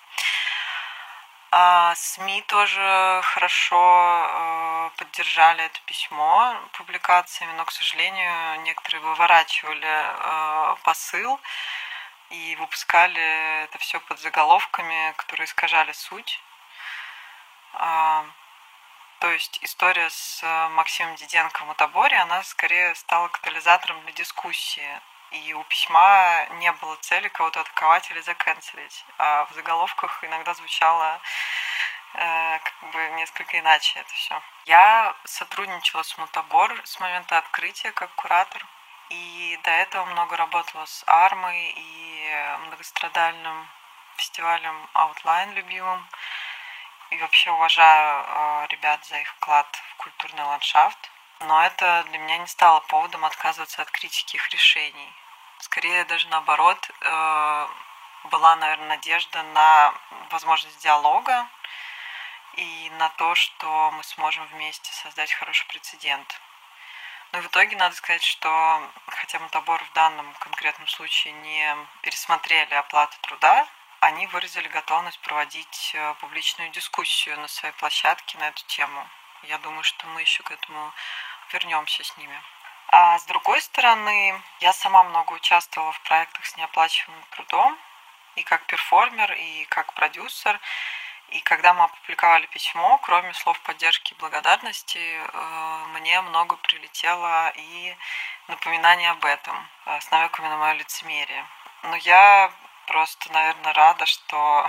Speaker 8: А СМИ тоже хорошо поддержали это письмо публикациями, но, к сожалению, некоторые выворачивали посыл и выпускали это все под заголовками, которые искажали суть.
Speaker 11: То есть история с Максимом Диденко в Мутаборе, она скорее стала катализатором для дискуссии. И у письма не было цели кого-то атаковать или заканцелить. А в заголовках иногда звучало несколько иначе это все. Я сотрудничала с Мутабор с момента открытия как куратор. И до этого много работала с Армой и многострадальным фестивалем Outline любимым. И вообще уважаю ребят за их вклад в культурный ландшафт. Но это для меня не стало поводом отказываться от критики их решений. Скорее даже наоборот, была, наверное, надежда на возможность диалога и на то, что мы сможем вместе создать хороший прецедент. Но в итоге надо сказать, что хотя Мутабор в данном конкретном случае не пересмотрели оплату труда, они выразили готовность проводить публичную дискуссию на своей площадке на эту тему. Я думаю, что мы еще к этому вернемся с ними. А с другой стороны, я сама много участвовала в проектах с неоплачиваемым трудом, и как перформер, и как продюсер. И когда мы опубликовали письмо, кроме слов поддержки и благодарности, мне много прилетело и напоминаний об этом, с намеками на мое лицемерие. Но я просто, наверное, рада, что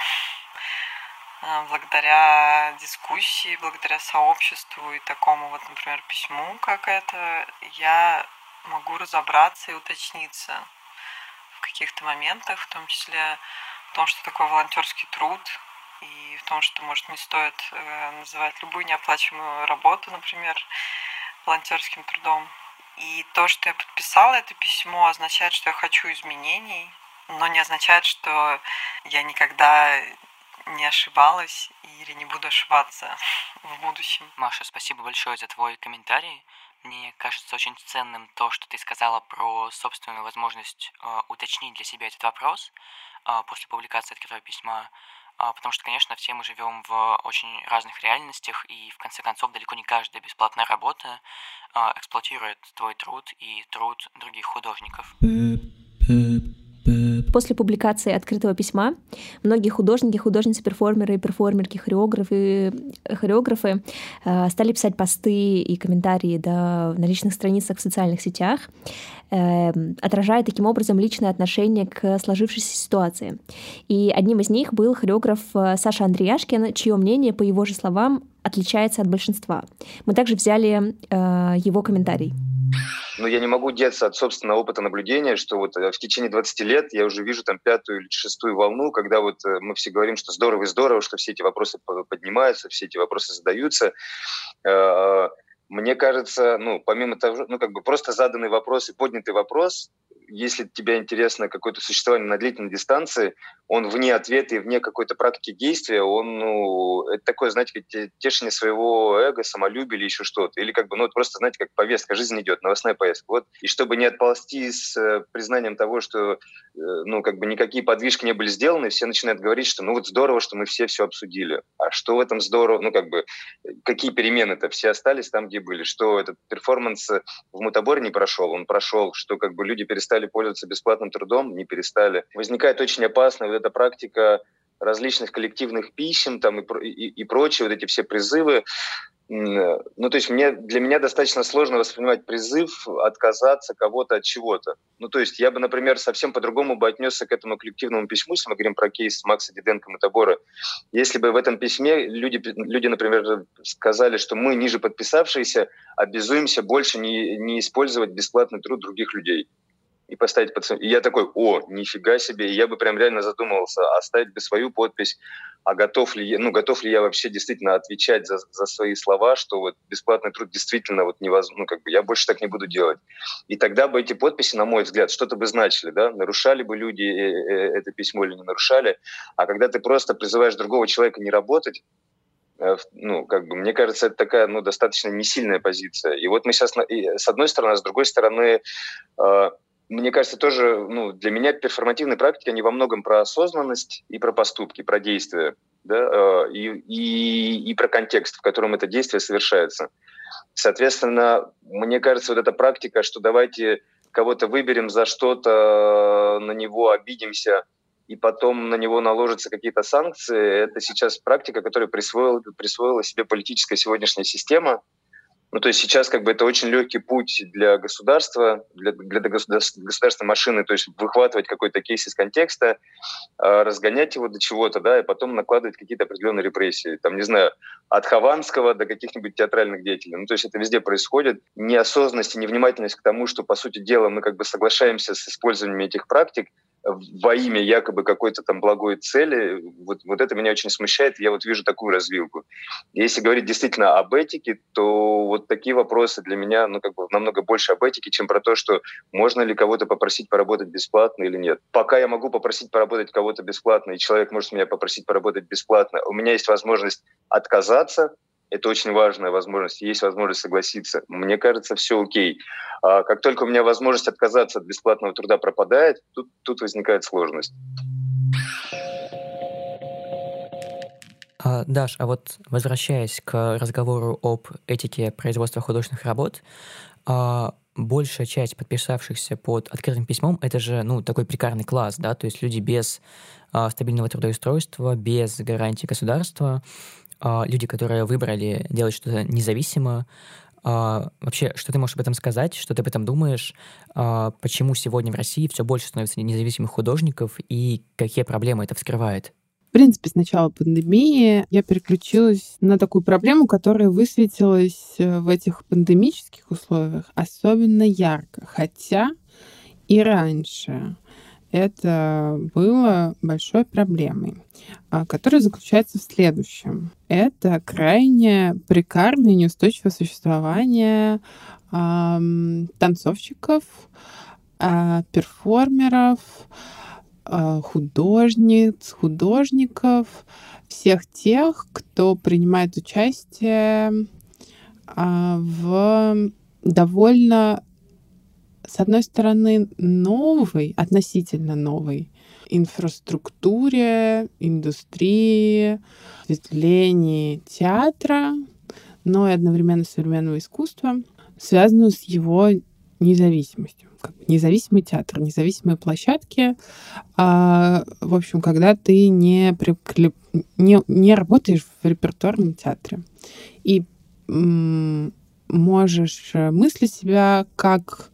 Speaker 11: благодаря дискуссии, благодаря сообществу и такому вот, например, письму, как это, я могу разобраться и уточниться в каких-то моментах, в том числе в том, что такое волонтерский труд, и в том, что, может, не стоит называть любую неоплачиваемую работу, например, волонтерским трудом. И то, что я подписала это письмо, означает, что я хочу изменений, но не означает, что я никогда не ошибалась или не буду ошибаться в будущем.
Speaker 1: Маша, спасибо большое за твой комментарий. Мне кажется очень ценным то, что ты сказала про собственную возможность уточнить для себя этот вопрос после публикации открытого письма. Потому что, конечно, все мы живем в очень разных реальностях, и в конце концов далеко не каждая бесплатная работа эксплуатирует твой труд и труд других художников.
Speaker 2: После публикации открытого письма многие художники, художницы, перформеры, перформерки, хореографы стали писать посты и комментарии на личных страницах в социальных сетях, отражая таким образом личное отношение к сложившейся ситуации. И одним из них был хореограф Саша Андреяшкин, чье мнение, по его же словам, отличается от большинства. Мы также взяли его комментарий.
Speaker 12: Но я не могу деться от собственного опыта наблюдения, что вот в течение 20 лет я уже вижу там 5-ю или 6-ю волну, когда вот мы все говорим, что здорово и здорово, что все эти вопросы поднимаются, все эти вопросы задаются. Мне кажется, помимо того, просто заданный вопрос и поднятый вопрос, если тебе интересно какое-то существование на длительной дистанции, он вне ответа и вне какой-то практики действия, это такое, знаете, тешение своего эго, самолюбия или еще что-то. Или просто, знаете, как повестка, жизнь идет, новостная повестка. Вот. И чтобы не отползти с признанием того, что никакие подвижки не были сделаны, все начинают говорить, что здорово, что мы все обсудили. А что в этом здорово? Какие перемены-то? Все остались там, где были. Что этот перформанс в Мутаборе не прошел? Он прошел. Что люди перестали пользоваться бесплатным трудом? Не перестали. Возникает очень опасная вот эта практика различных коллективных писем там, и прочие вот эти все призывы. То есть для меня достаточно сложно воспринимать призыв отказаться кого-то от чего-то. То есть я бы, например, совсем по-другому бы отнесся к этому коллективному письму, если мы говорим про кейс Макса Диденко и Мутабора. Если бы в этом письме люди, например, сказали, что мы, ниже подписавшиеся, обязуемся больше не использовать бесплатный труд других людей. И поставить под... И я такой, нифига себе. И я бы прям реально задумывался, оставить бы свою подпись, а готов ли я вообще действительно отвечать за свои слова, что вот бесплатный труд действительно невозможно, я больше так не буду делать. И тогда бы эти подписи, на мой взгляд, что-то бы значили, да, нарушали бы люди это письмо или не нарушали. А когда ты просто призываешь другого человека не работать, мне кажется, это такая, достаточно несильная позиция. И вот мы сейчас, с одной стороны, а с другой стороны, мне кажется, тоже для меня перформативные практики, они во многом про осознанность и про поступки, про действия, да, и про контекст, в котором это действие совершается. Соответственно, мне кажется, вот эта практика, что давайте кого-то выберем за что-то, на него обидимся, и потом на него наложатся какие-то санкции, это сейчас практика, которую присвоила себе политическая сегодняшняя система. Ну, то есть сейчас как бы это очень легкий путь для государства, для государственной машины, то есть выхватывать какой-то кейс из контекста, разгонять его до чего-то, да, и потом накладывать какие-то определенные репрессии. Там, не знаю, от Хованского до каких-нибудь театральных деятелей. Ну, то есть это везде происходит. Неосознанность и невнимательность к тому, что, по сути дела, мы как бы соглашаемся с использованием этих практик во имя якобы какой-то там благой цели, вот это меня очень смущает, я вот вижу такую развилку. Если говорить действительно об этике, то вот такие вопросы для меня, ну, как бы намного больше об этике, чем про то, что можно ли кого-то попросить поработать бесплатно или нет. Пока я могу попросить поработать кого-то бесплатно, и человек может меня попросить поработать бесплатно, у меня есть возможность отказаться, это очень важная возможность, есть возможность согласиться. Мне кажется, все окей. А как только у меня возможность отказаться от бесплатного труда пропадает, тут возникает сложность.
Speaker 1: Даш, а вот возвращаясь к разговору об этике производства художественных работ, большая часть подписавшихся под открытым письмом — это же, ну, такой прекарный класс, да, то есть люди без стабильного трудоустройства, без гарантий государства, люди, которые выбрали делать что-то независимо. Вообще, что ты можешь об этом сказать? Что ты об этом думаешь? Почему сегодня в России все больше становится независимых художников и какие проблемы это вскрывает?
Speaker 4: В принципе, с начала пандемии я переключилась на такую проблему, которая высветилась в этих пандемических условиях особенно ярко. Хотя и раньше это было большой проблемой, которая заключается в следующем. Это крайне прекарное и неустойчивое существование танцовщиков, перформеров, художниц, художников, всех тех, кто принимает участие в довольно, с одной стороны, относительно новой инфраструктуре, индустрии, осветлении театра, но и одновременно современного искусства, связанную с его независимостью. Независимый театр, независимые площадки. В общем, когда ты не работаешь в репертуарном театре и можешь мыслить себя как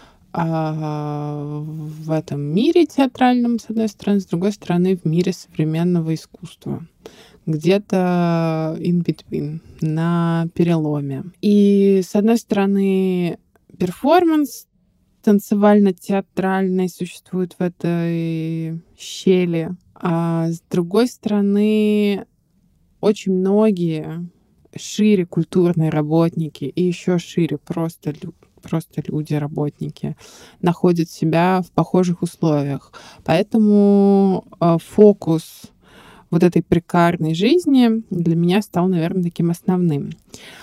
Speaker 4: в этом мире театральном, с одной стороны, с другой стороны, в мире современного искусства. Где-то in between, на переломе. И, с одной стороны, перформанс танцевально-театральный существует в этой щели, а с другой стороны, очень многие шире культурные работники и еще шире просто люди, работники, находят себя в похожих условиях. Поэтому фокус вот этой прекарной жизни для меня стал, наверное, таким основным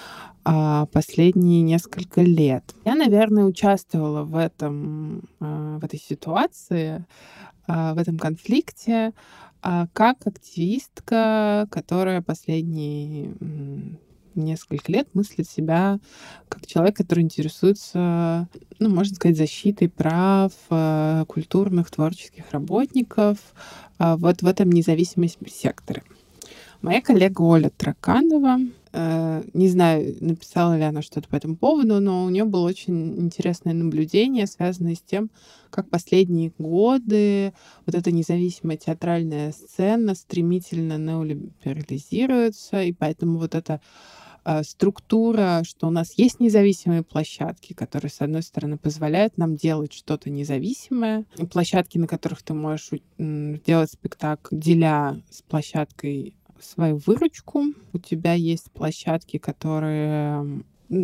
Speaker 4: последние несколько лет. Я, наверное, участвовала в этой ситуации, в этом конфликте, как активистка, которая последние несколько лет мыслит себя как человек, который интересуется, ну, можно сказать, защитой прав культурных, творческих работников вот в этом независимом секторе. Моя коллега Оля Траканова, не знаю, написала ли она что-то по этому поводу, но у нее было очень интересное наблюдение, связанное с тем, как последние годы вот эта независимая театральная сцена стремительно неолиберализируется, и поэтому вот эта структура, что у нас есть независимые площадки, которые, с одной стороны, позволяют нам делать что-то независимое, площадки, на которых ты можешь делать спектакль, деля с площадкой свою выручку. У тебя есть площадки, которые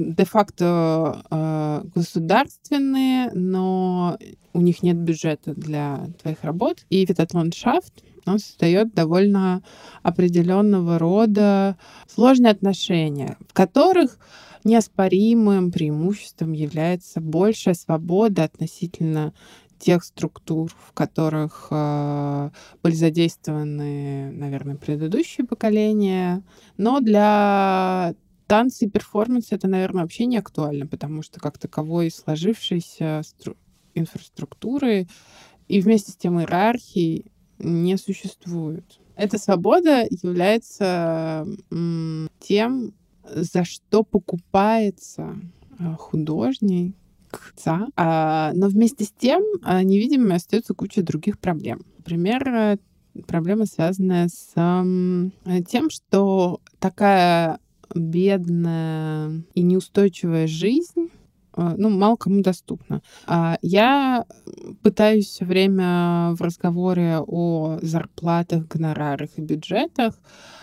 Speaker 4: де-факто государственные, но у них нет бюджета для твоих работ. И этот ландшафт, он создает довольно определенного рода сложные отношения, в которых неоспоримым преимуществом является большая свобода относительно тех структур, в которых были задействованы, наверное, предыдущие поколения. Но для танца и перформанса это, наверное, вообще не актуально, потому что как таковой сложившейся инфраструктуры и вместе с тем иерархией не существует. Эта свобода является тем, за что покупается художник, но вместе с тем невидимой остается куча других проблем. Например, проблема, связанная с тем, что такая бедная и неустойчивая жизнь мало кому доступна. Я пытаюсь все время в разговоре о зарплатах, гонорарах и бюджетах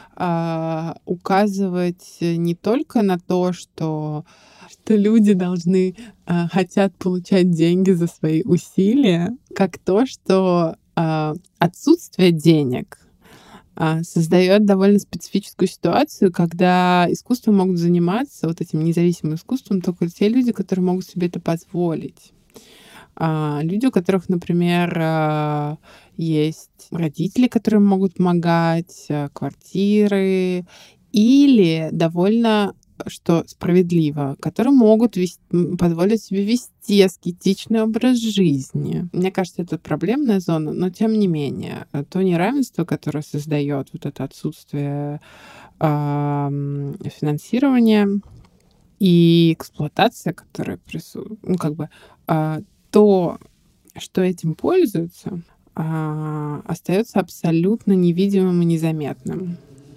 Speaker 4: указывать не только на то, что люди должны хотят получать деньги за свои усилия, как то, что отсутствие денег создает довольно специфическую ситуацию, когда искусством могут заниматься, вот этим независимым искусством, только те люди, которые могут себе это позволить. Люди, у которых, например, есть родители, которые могут помогать, квартиры, или довольно, что справедливо, которые могут позволить себе вести аскетичный образ жизни. Мне кажется, это проблемная зона, но тем не менее, то неравенство, которое создает вот это отсутствие финансирования и эксплуатация, которая присутствует, то, что этим пользуются, остается абсолютно невидимым и незаметным.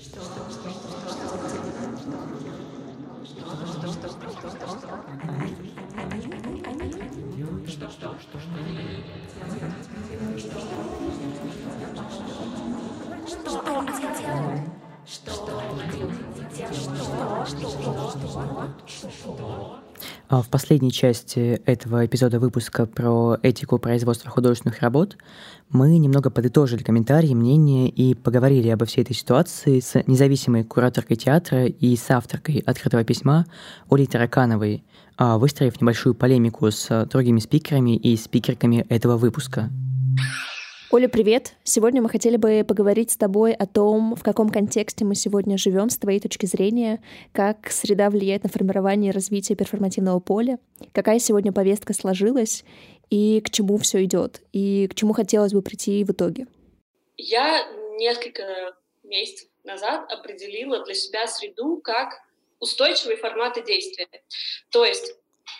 Speaker 1: В последней части этого эпизода выпуска про этику производства художественных работ мы немного подытожили комментарии, мнения и поговорили обо всей этой ситуации с независимой кураторкой театра и соавторкой открытого письма Олей Таракановой, выстроив небольшую полемику с другими спикерами и спикерками этого выпуска.
Speaker 2: Оля, привет! Сегодня мы хотели бы поговорить с тобой о том, в каком контексте мы сегодня живем с твоей точки зрения, как среда влияет на формирование и развитие перформативного поля, какая сегодня повестка сложилась и к чему все идет, и к чему хотелось бы прийти в итоге.
Speaker 13: Я несколько месяцев назад определила для себя среду как устойчивые форматы действия. То есть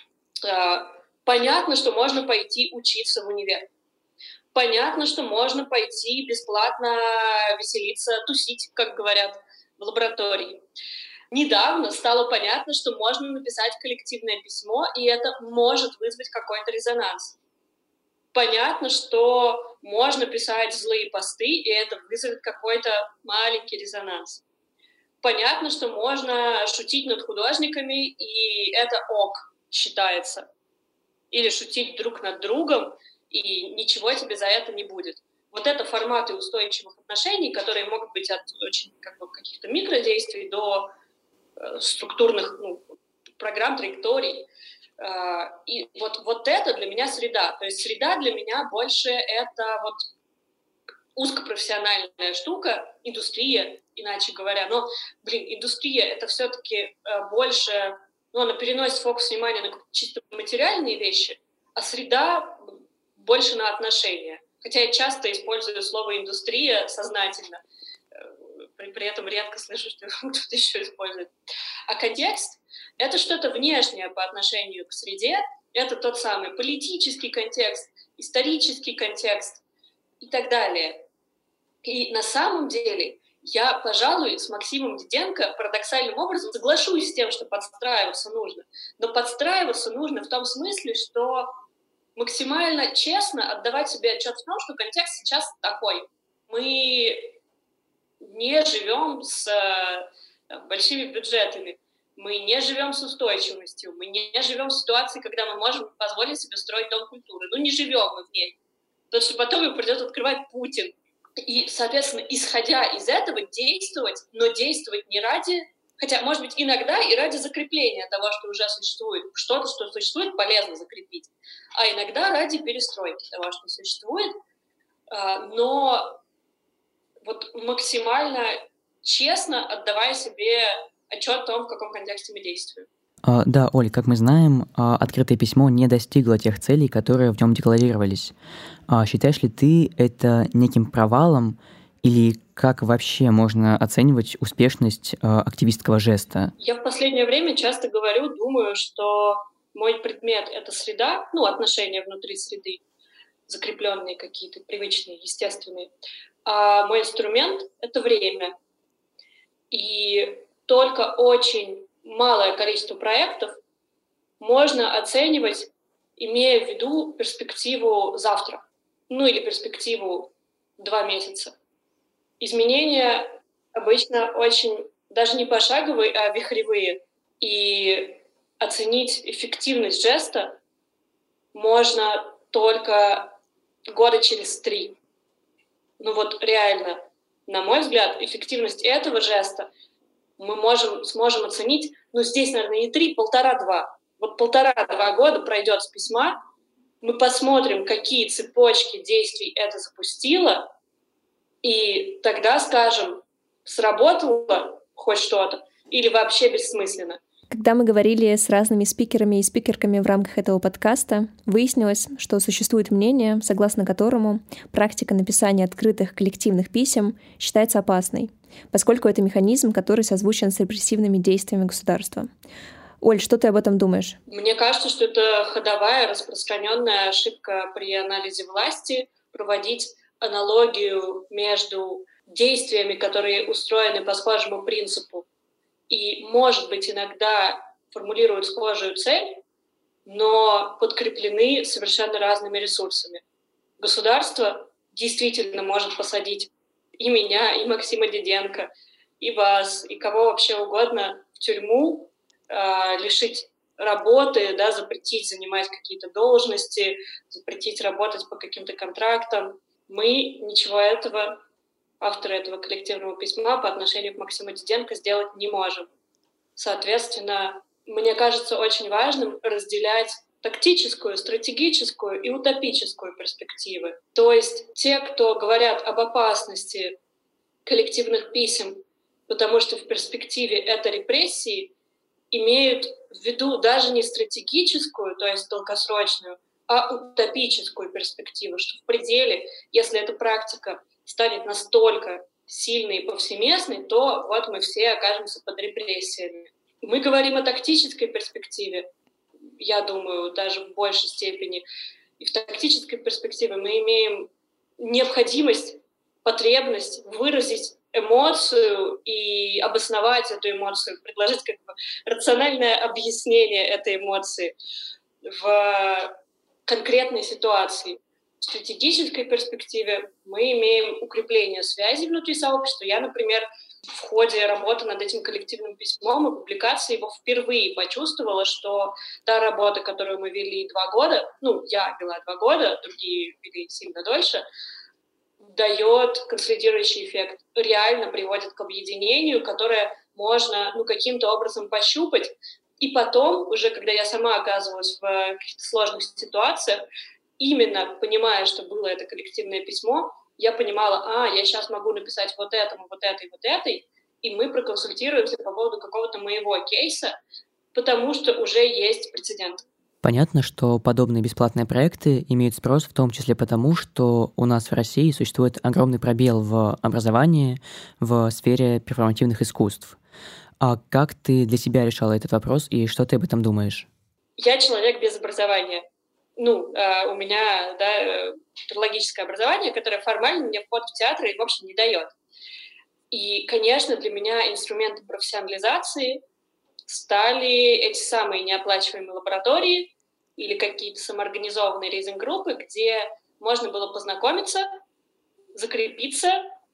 Speaker 13: понятно, что можно пойти учиться в универ. Понятно, что можно пойти бесплатно веселиться, тусить, как говорят, в лаборатории. Недавно стало понятно, что можно написать коллективное письмо, и это может вызвать какой-то резонанс. Понятно, что можно писать злые посты, и это вызовет какой-то маленький резонанс. Понятно, что можно шутить над художниками, и это ок считается. Или шутить друг над другом, и ничего тебе за это не будет. Вот это форматы устойчивых отношений, которые могут быть от очень каких-то микродействий до структурных программ, траекторий. И вот это для меня среда. То есть среда для меня больше это вот узкопрофессиональная штука, индустрия, иначе говоря. Но, индустрия — это все-таки больше, она переносит фокус внимания на чисто материальные вещи, а среда больше на отношения. Хотя я часто использую слово «индустрия» сознательно, при этом редко слышу, что кто-то еще использует. А контекст — это что-то внешнее по отношению к среде, это тот самый политический контекст, исторический контекст и так далее. И на самом деле я, пожалуй, с Максимом Диденко парадоксальным образом соглашусь с тем, что подстраиваться нужно. Но подстраиваться нужно в том смысле, что максимально честно отдавать себе отчет в том, что контекст сейчас такой. Мы не живем с большими бюджетами, мы не живем с устойчивостью, мы не живем в ситуации, когда мы можем позволить себе строить дом культуры. Не живем мы в ней. Потому что потом его придет открывать Путин. И, соответственно, исходя из этого, действовать, но действовать не ради... Хотя, может быть, иногда и ради закрепления того, что уже существует. Что-то, что существует, полезно закрепить. А иногда ради перестройки того, что существует. Но вот максимально честно отдавая себе отчет о том, в каком контексте мы действуем.
Speaker 1: Да, Оль, как мы знаем, открытое письмо не достигло тех целей, которые в нем декларировались. Считаешь ли ты это неким провалом или как вообще можно оценивать успешность активистского жеста?
Speaker 13: Я в последнее время часто говорю, думаю, что мой предмет — это среда, отношения внутри среды, закрепленные какие-то, привычные, естественные. А мой инструмент — это время. И только очень малое количество проектов можно оценивать, имея в виду перспективу завтра, или перспективу 2 месяца. Изменения обычно очень даже не пошаговые, а вихревые. И оценить эффективность жеста можно только года через 3. Реально, на мой взгляд, эффективность этого жеста мы сможем оценить, здесь, наверное, не 3, 1,5-2. 1,5-2 года пройдет с письма, мы посмотрим, какие цепочки действий это запустило, и тогда скажем, сработало хоть что-то или вообще бессмысленно.
Speaker 2: Когда мы говорили с разными спикерами и спикерками в рамках этого подкаста, выяснилось, что существует мнение, согласно которому практика написания открытых коллективных писем считается опасной, поскольку это механизм, который созвучен с репрессивными действиями государства. Оль, что ты об этом думаешь?
Speaker 13: Мне кажется, что это ходовая, распространенная ошибка при анализе власти проводить аналогию между действиями, которые устроены по схожему принципу и, может быть, иногда формулируют схожую цель, но подкреплены совершенно разными ресурсами. Государство действительно может посадить и меня, и Максима Диденко, и вас, и кого вообще угодно в тюрьму, лишить работы, запретить занимать какие-то должности, запретить работать по каким-то контрактам. Мы ничего этого, авторы этого коллективного письма, по отношению к Максиму Диденко сделать не можем. Соответственно, мне кажется очень важным разделять тактическую, стратегическую и утопическую перспективы. То есть те, кто говорят об опасности коллективных писем, потому что в перспективе это репрессии, имеют в виду даже не стратегическую, то есть долгосрочную, а утопическую перспективу, что в пределе, если эта практика станет настолько сильной и повсеместной, то мы все окажемся под репрессиями. Мы говорим о тактической перспективе, я думаю, даже в большей степени. И в тактической перспективе мы имеем необходимость, потребность выразить эмоцию и обосновать эту эмоцию, предложить рациональное объяснение этой эмоции в конкретной ситуации. В стратегической перспективе мы имеем укрепление связей внутри сообщества. Я, например, в ходе работы над этим коллективным письмом и публикации его впервые почувствовала, что та работа, которую мы вели 2 года, я вела 2 года, другие вели сильно дольше, дает консолидирующий эффект, реально приводит к объединению, которое можно каким-то образом пощупать. И потом, уже когда я сама оказывалась в каких-то сложных ситуациях, именно понимая, что было это коллективное письмо, я понимала, я сейчас могу написать вот этому, вот этой, и мы проконсультируемся по поводу какого-то моего кейса, потому что уже есть прецедент.
Speaker 1: Понятно, что подобные бесплатные проекты имеют спрос в том числе потому, что у нас в России существует огромный пробел в образовании в сфере перформативных искусств. А как ты для себя решала этот вопрос и что ты об этом думаешь?
Speaker 13: Я человек без образования. У меня филологическое образование, которое формально мне вход в театр в общем не дает. И, конечно, для меня инструментом профессионализации стали эти самые неоплачиваемые лаборатории или какие-то самоорганизованные рейзинг-группы, где можно было познакомиться, закрепиться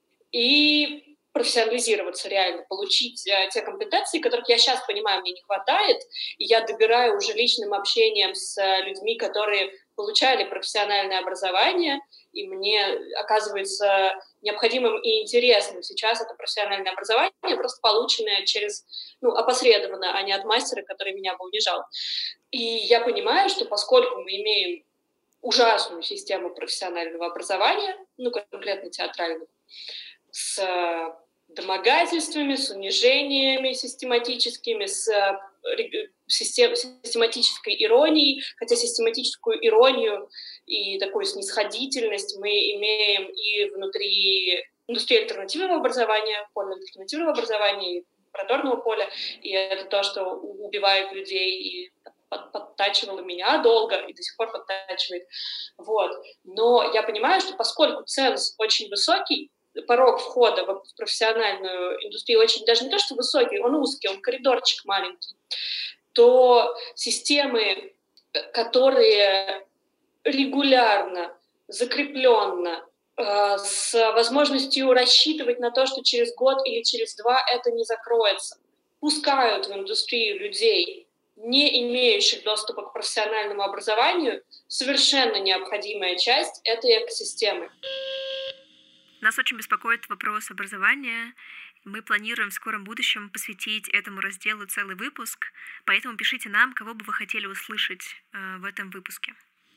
Speaker 13: и профессионализироваться реально, получить те компетенции, которых я сейчас понимаю, мне не хватает, и я добираю уже личным общением с людьми, которые получали профессиональное образование, и мне оказывается необходимым и интересным сейчас это профессиональное образование, просто полученное через, опосредованно, а не от мастера, который меня бы унижал. И я понимаю, что поскольку мы имеем ужасную систему профессионального образования, конкретно театрального, с домогательствами, с унижениями систематическими, с систематической иронией, хотя систематическую иронию и такую снисходительность мы имеем и внутри индустрии альтернативного образования, поля альтернативного образования, и проторного поля, и это то, что убивает людей и подтачивало меня долго и до сих пор подтачивает. Вот. Но я понимаю, что поскольку ценз очень высокий, порог входа в профессиональную индустрию очень, даже не то, что высокий, он узкий, он коридорчик маленький, то системы, которые регулярно, закрепленно, с возможностью рассчитывать на то, что через год или через два это не закроется, пускают в индустрию людей, не имеющих доступа к профессиональному образованию, совершенно необходимая часть этой экосистемы.
Speaker 2: Нас очень беспокоит вопрос образования. Мы планируем в скором будущем посвятить этому разделу целый выпуск, поэтому пишите нам, кого бы вы хотели услышать в этом выпуске.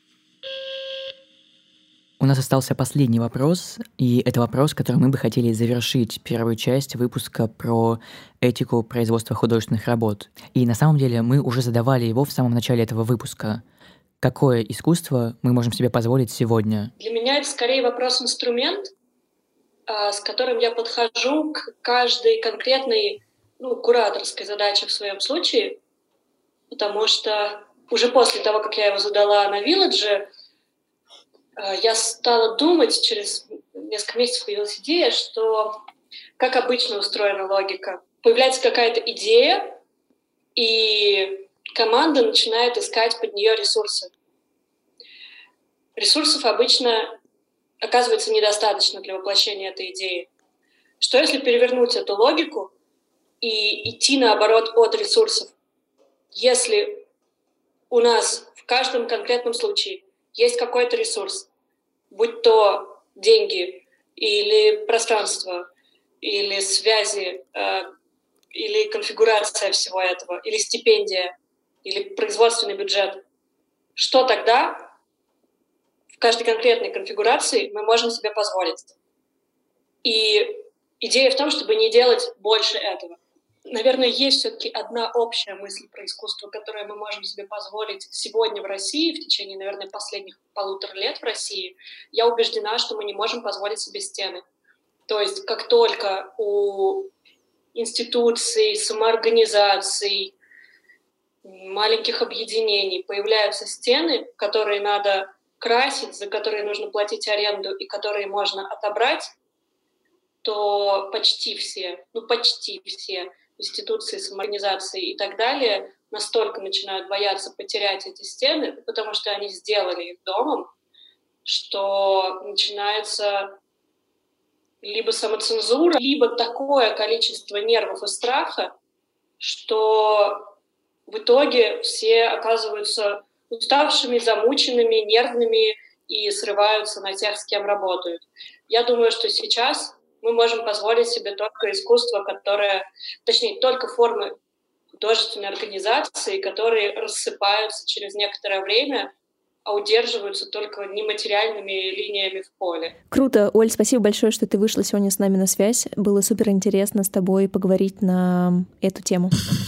Speaker 1: У нас остался последний вопрос, и это вопрос, которым мы бы хотели завершить первую часть выпуска про этику производства художественных работ. И на самом деле мы уже задавали его в самом начале этого выпуска. Какое искусство мы можем себе позволить сегодня?
Speaker 13: Для меня это скорее вопрос-инструмент, с которым я подхожу к каждой конкретной кураторской задаче в своем случае, потому что уже после того, как я его задала на Вилладже, я стала думать, через несколько месяцев появилась идея, что, как обычно устроена логика, появляется какая-то идея, и команда начинает искать под нее ресурсы. Ресурсов обычно оказывается недостаточно для воплощения этой идеи. Что если перевернуть эту логику и идти наоборот от ресурсов? Если у нас в каждом конкретном случае есть какой-то ресурс, будь то деньги или пространство, или связи, или конфигурация всего этого, или стипендия, или производственный бюджет, что тогда в каждой конкретной конфигурации мы можем себе позволить? И идея в том, чтобы не делать больше этого. Наверное, есть все-таки одна общая мысль про искусство, которую мы можем себе позволить сегодня в России, в течение, наверное, последних 1,5 лет в России. Я убеждена, что мы не можем позволить себе стены. То есть как только у институций, самоорганизаций, маленьких объединений появляются стены, которые надо красить, за которые нужно платить аренду и которые можно отобрать, то почти все институции, самоорганизации и так далее настолько начинают бояться потерять эти стены, потому что они сделали их домом, что начинается либо самоцензура, либо такое количество нервов и страха, что в итоге все оказываются уставшими, замученными, нервными и срываются на тех, с кем работают. Я думаю, что сейчас мы можем позволить себе только искусство, только формы художественной организации, которые рассыпаются через некоторое время, а удерживаются только нематериальными линиями в поле.
Speaker 2: Круто. Оль, спасибо большое, что ты вышла сегодня с нами на связь. Было супер интересно с тобой поговорить на эту тему.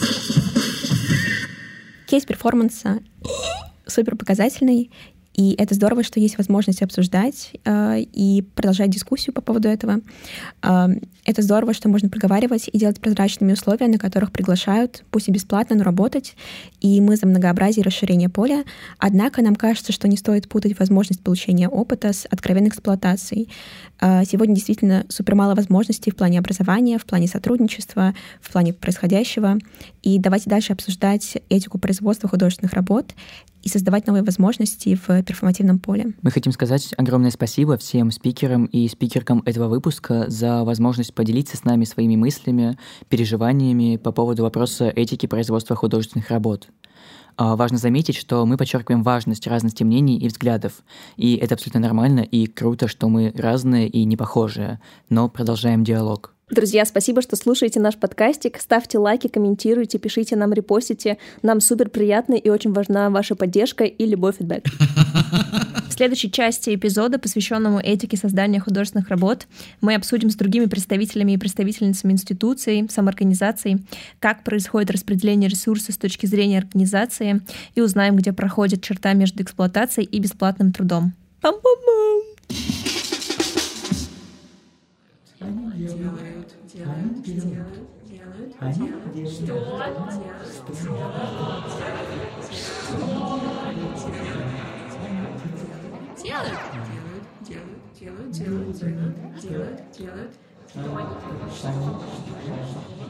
Speaker 5: Кейс перформанса супер показательный. И это здорово, что есть возможность обсуждать и продолжать дискуссию по поводу этого. Это здорово, что можно проговаривать и делать прозрачными условия, на которых приглашают, пусть и бесплатно, но работать. И мы за многообразие и расширение поля. Однако нам кажется, что не стоит путать возможность получения опыта с откровенной эксплуатацией. Сегодня действительно супер мало возможностей в плане образования, в плане сотрудничества, в плане происходящего. И давайте дальше обсуждать этику производства художественных работ и создавать новые возможности в перформативном поле.
Speaker 1: Мы хотим сказать огромное спасибо всем спикерам и спикеркам этого выпуска за возможность поделиться с нами своими мыслями, переживаниями по поводу вопроса этики производства художественных работ. Важно заметить, что мы подчеркиваем важность разности мнений и взглядов, и это абсолютно нормально и круто, что мы разные и не похожие, но продолжаем диалог.
Speaker 2: Друзья, спасибо, что слушаете наш подкастик. Ставьте лайки, комментируйте, пишите нам, репостите. Нам супер приятно и очень важна ваша поддержка и любой фидбэк. В следующей части эпизода, посвященному этике создания художественных работ, мы обсудим с другими представителями и представительницами институций, самоорганизаций, как происходит распределение ресурсов с точки зрения организации, и узнаем, где проходит черта между эксплуатацией и бесплатным трудом. Пам-пам-пам!
Speaker 7: Делают.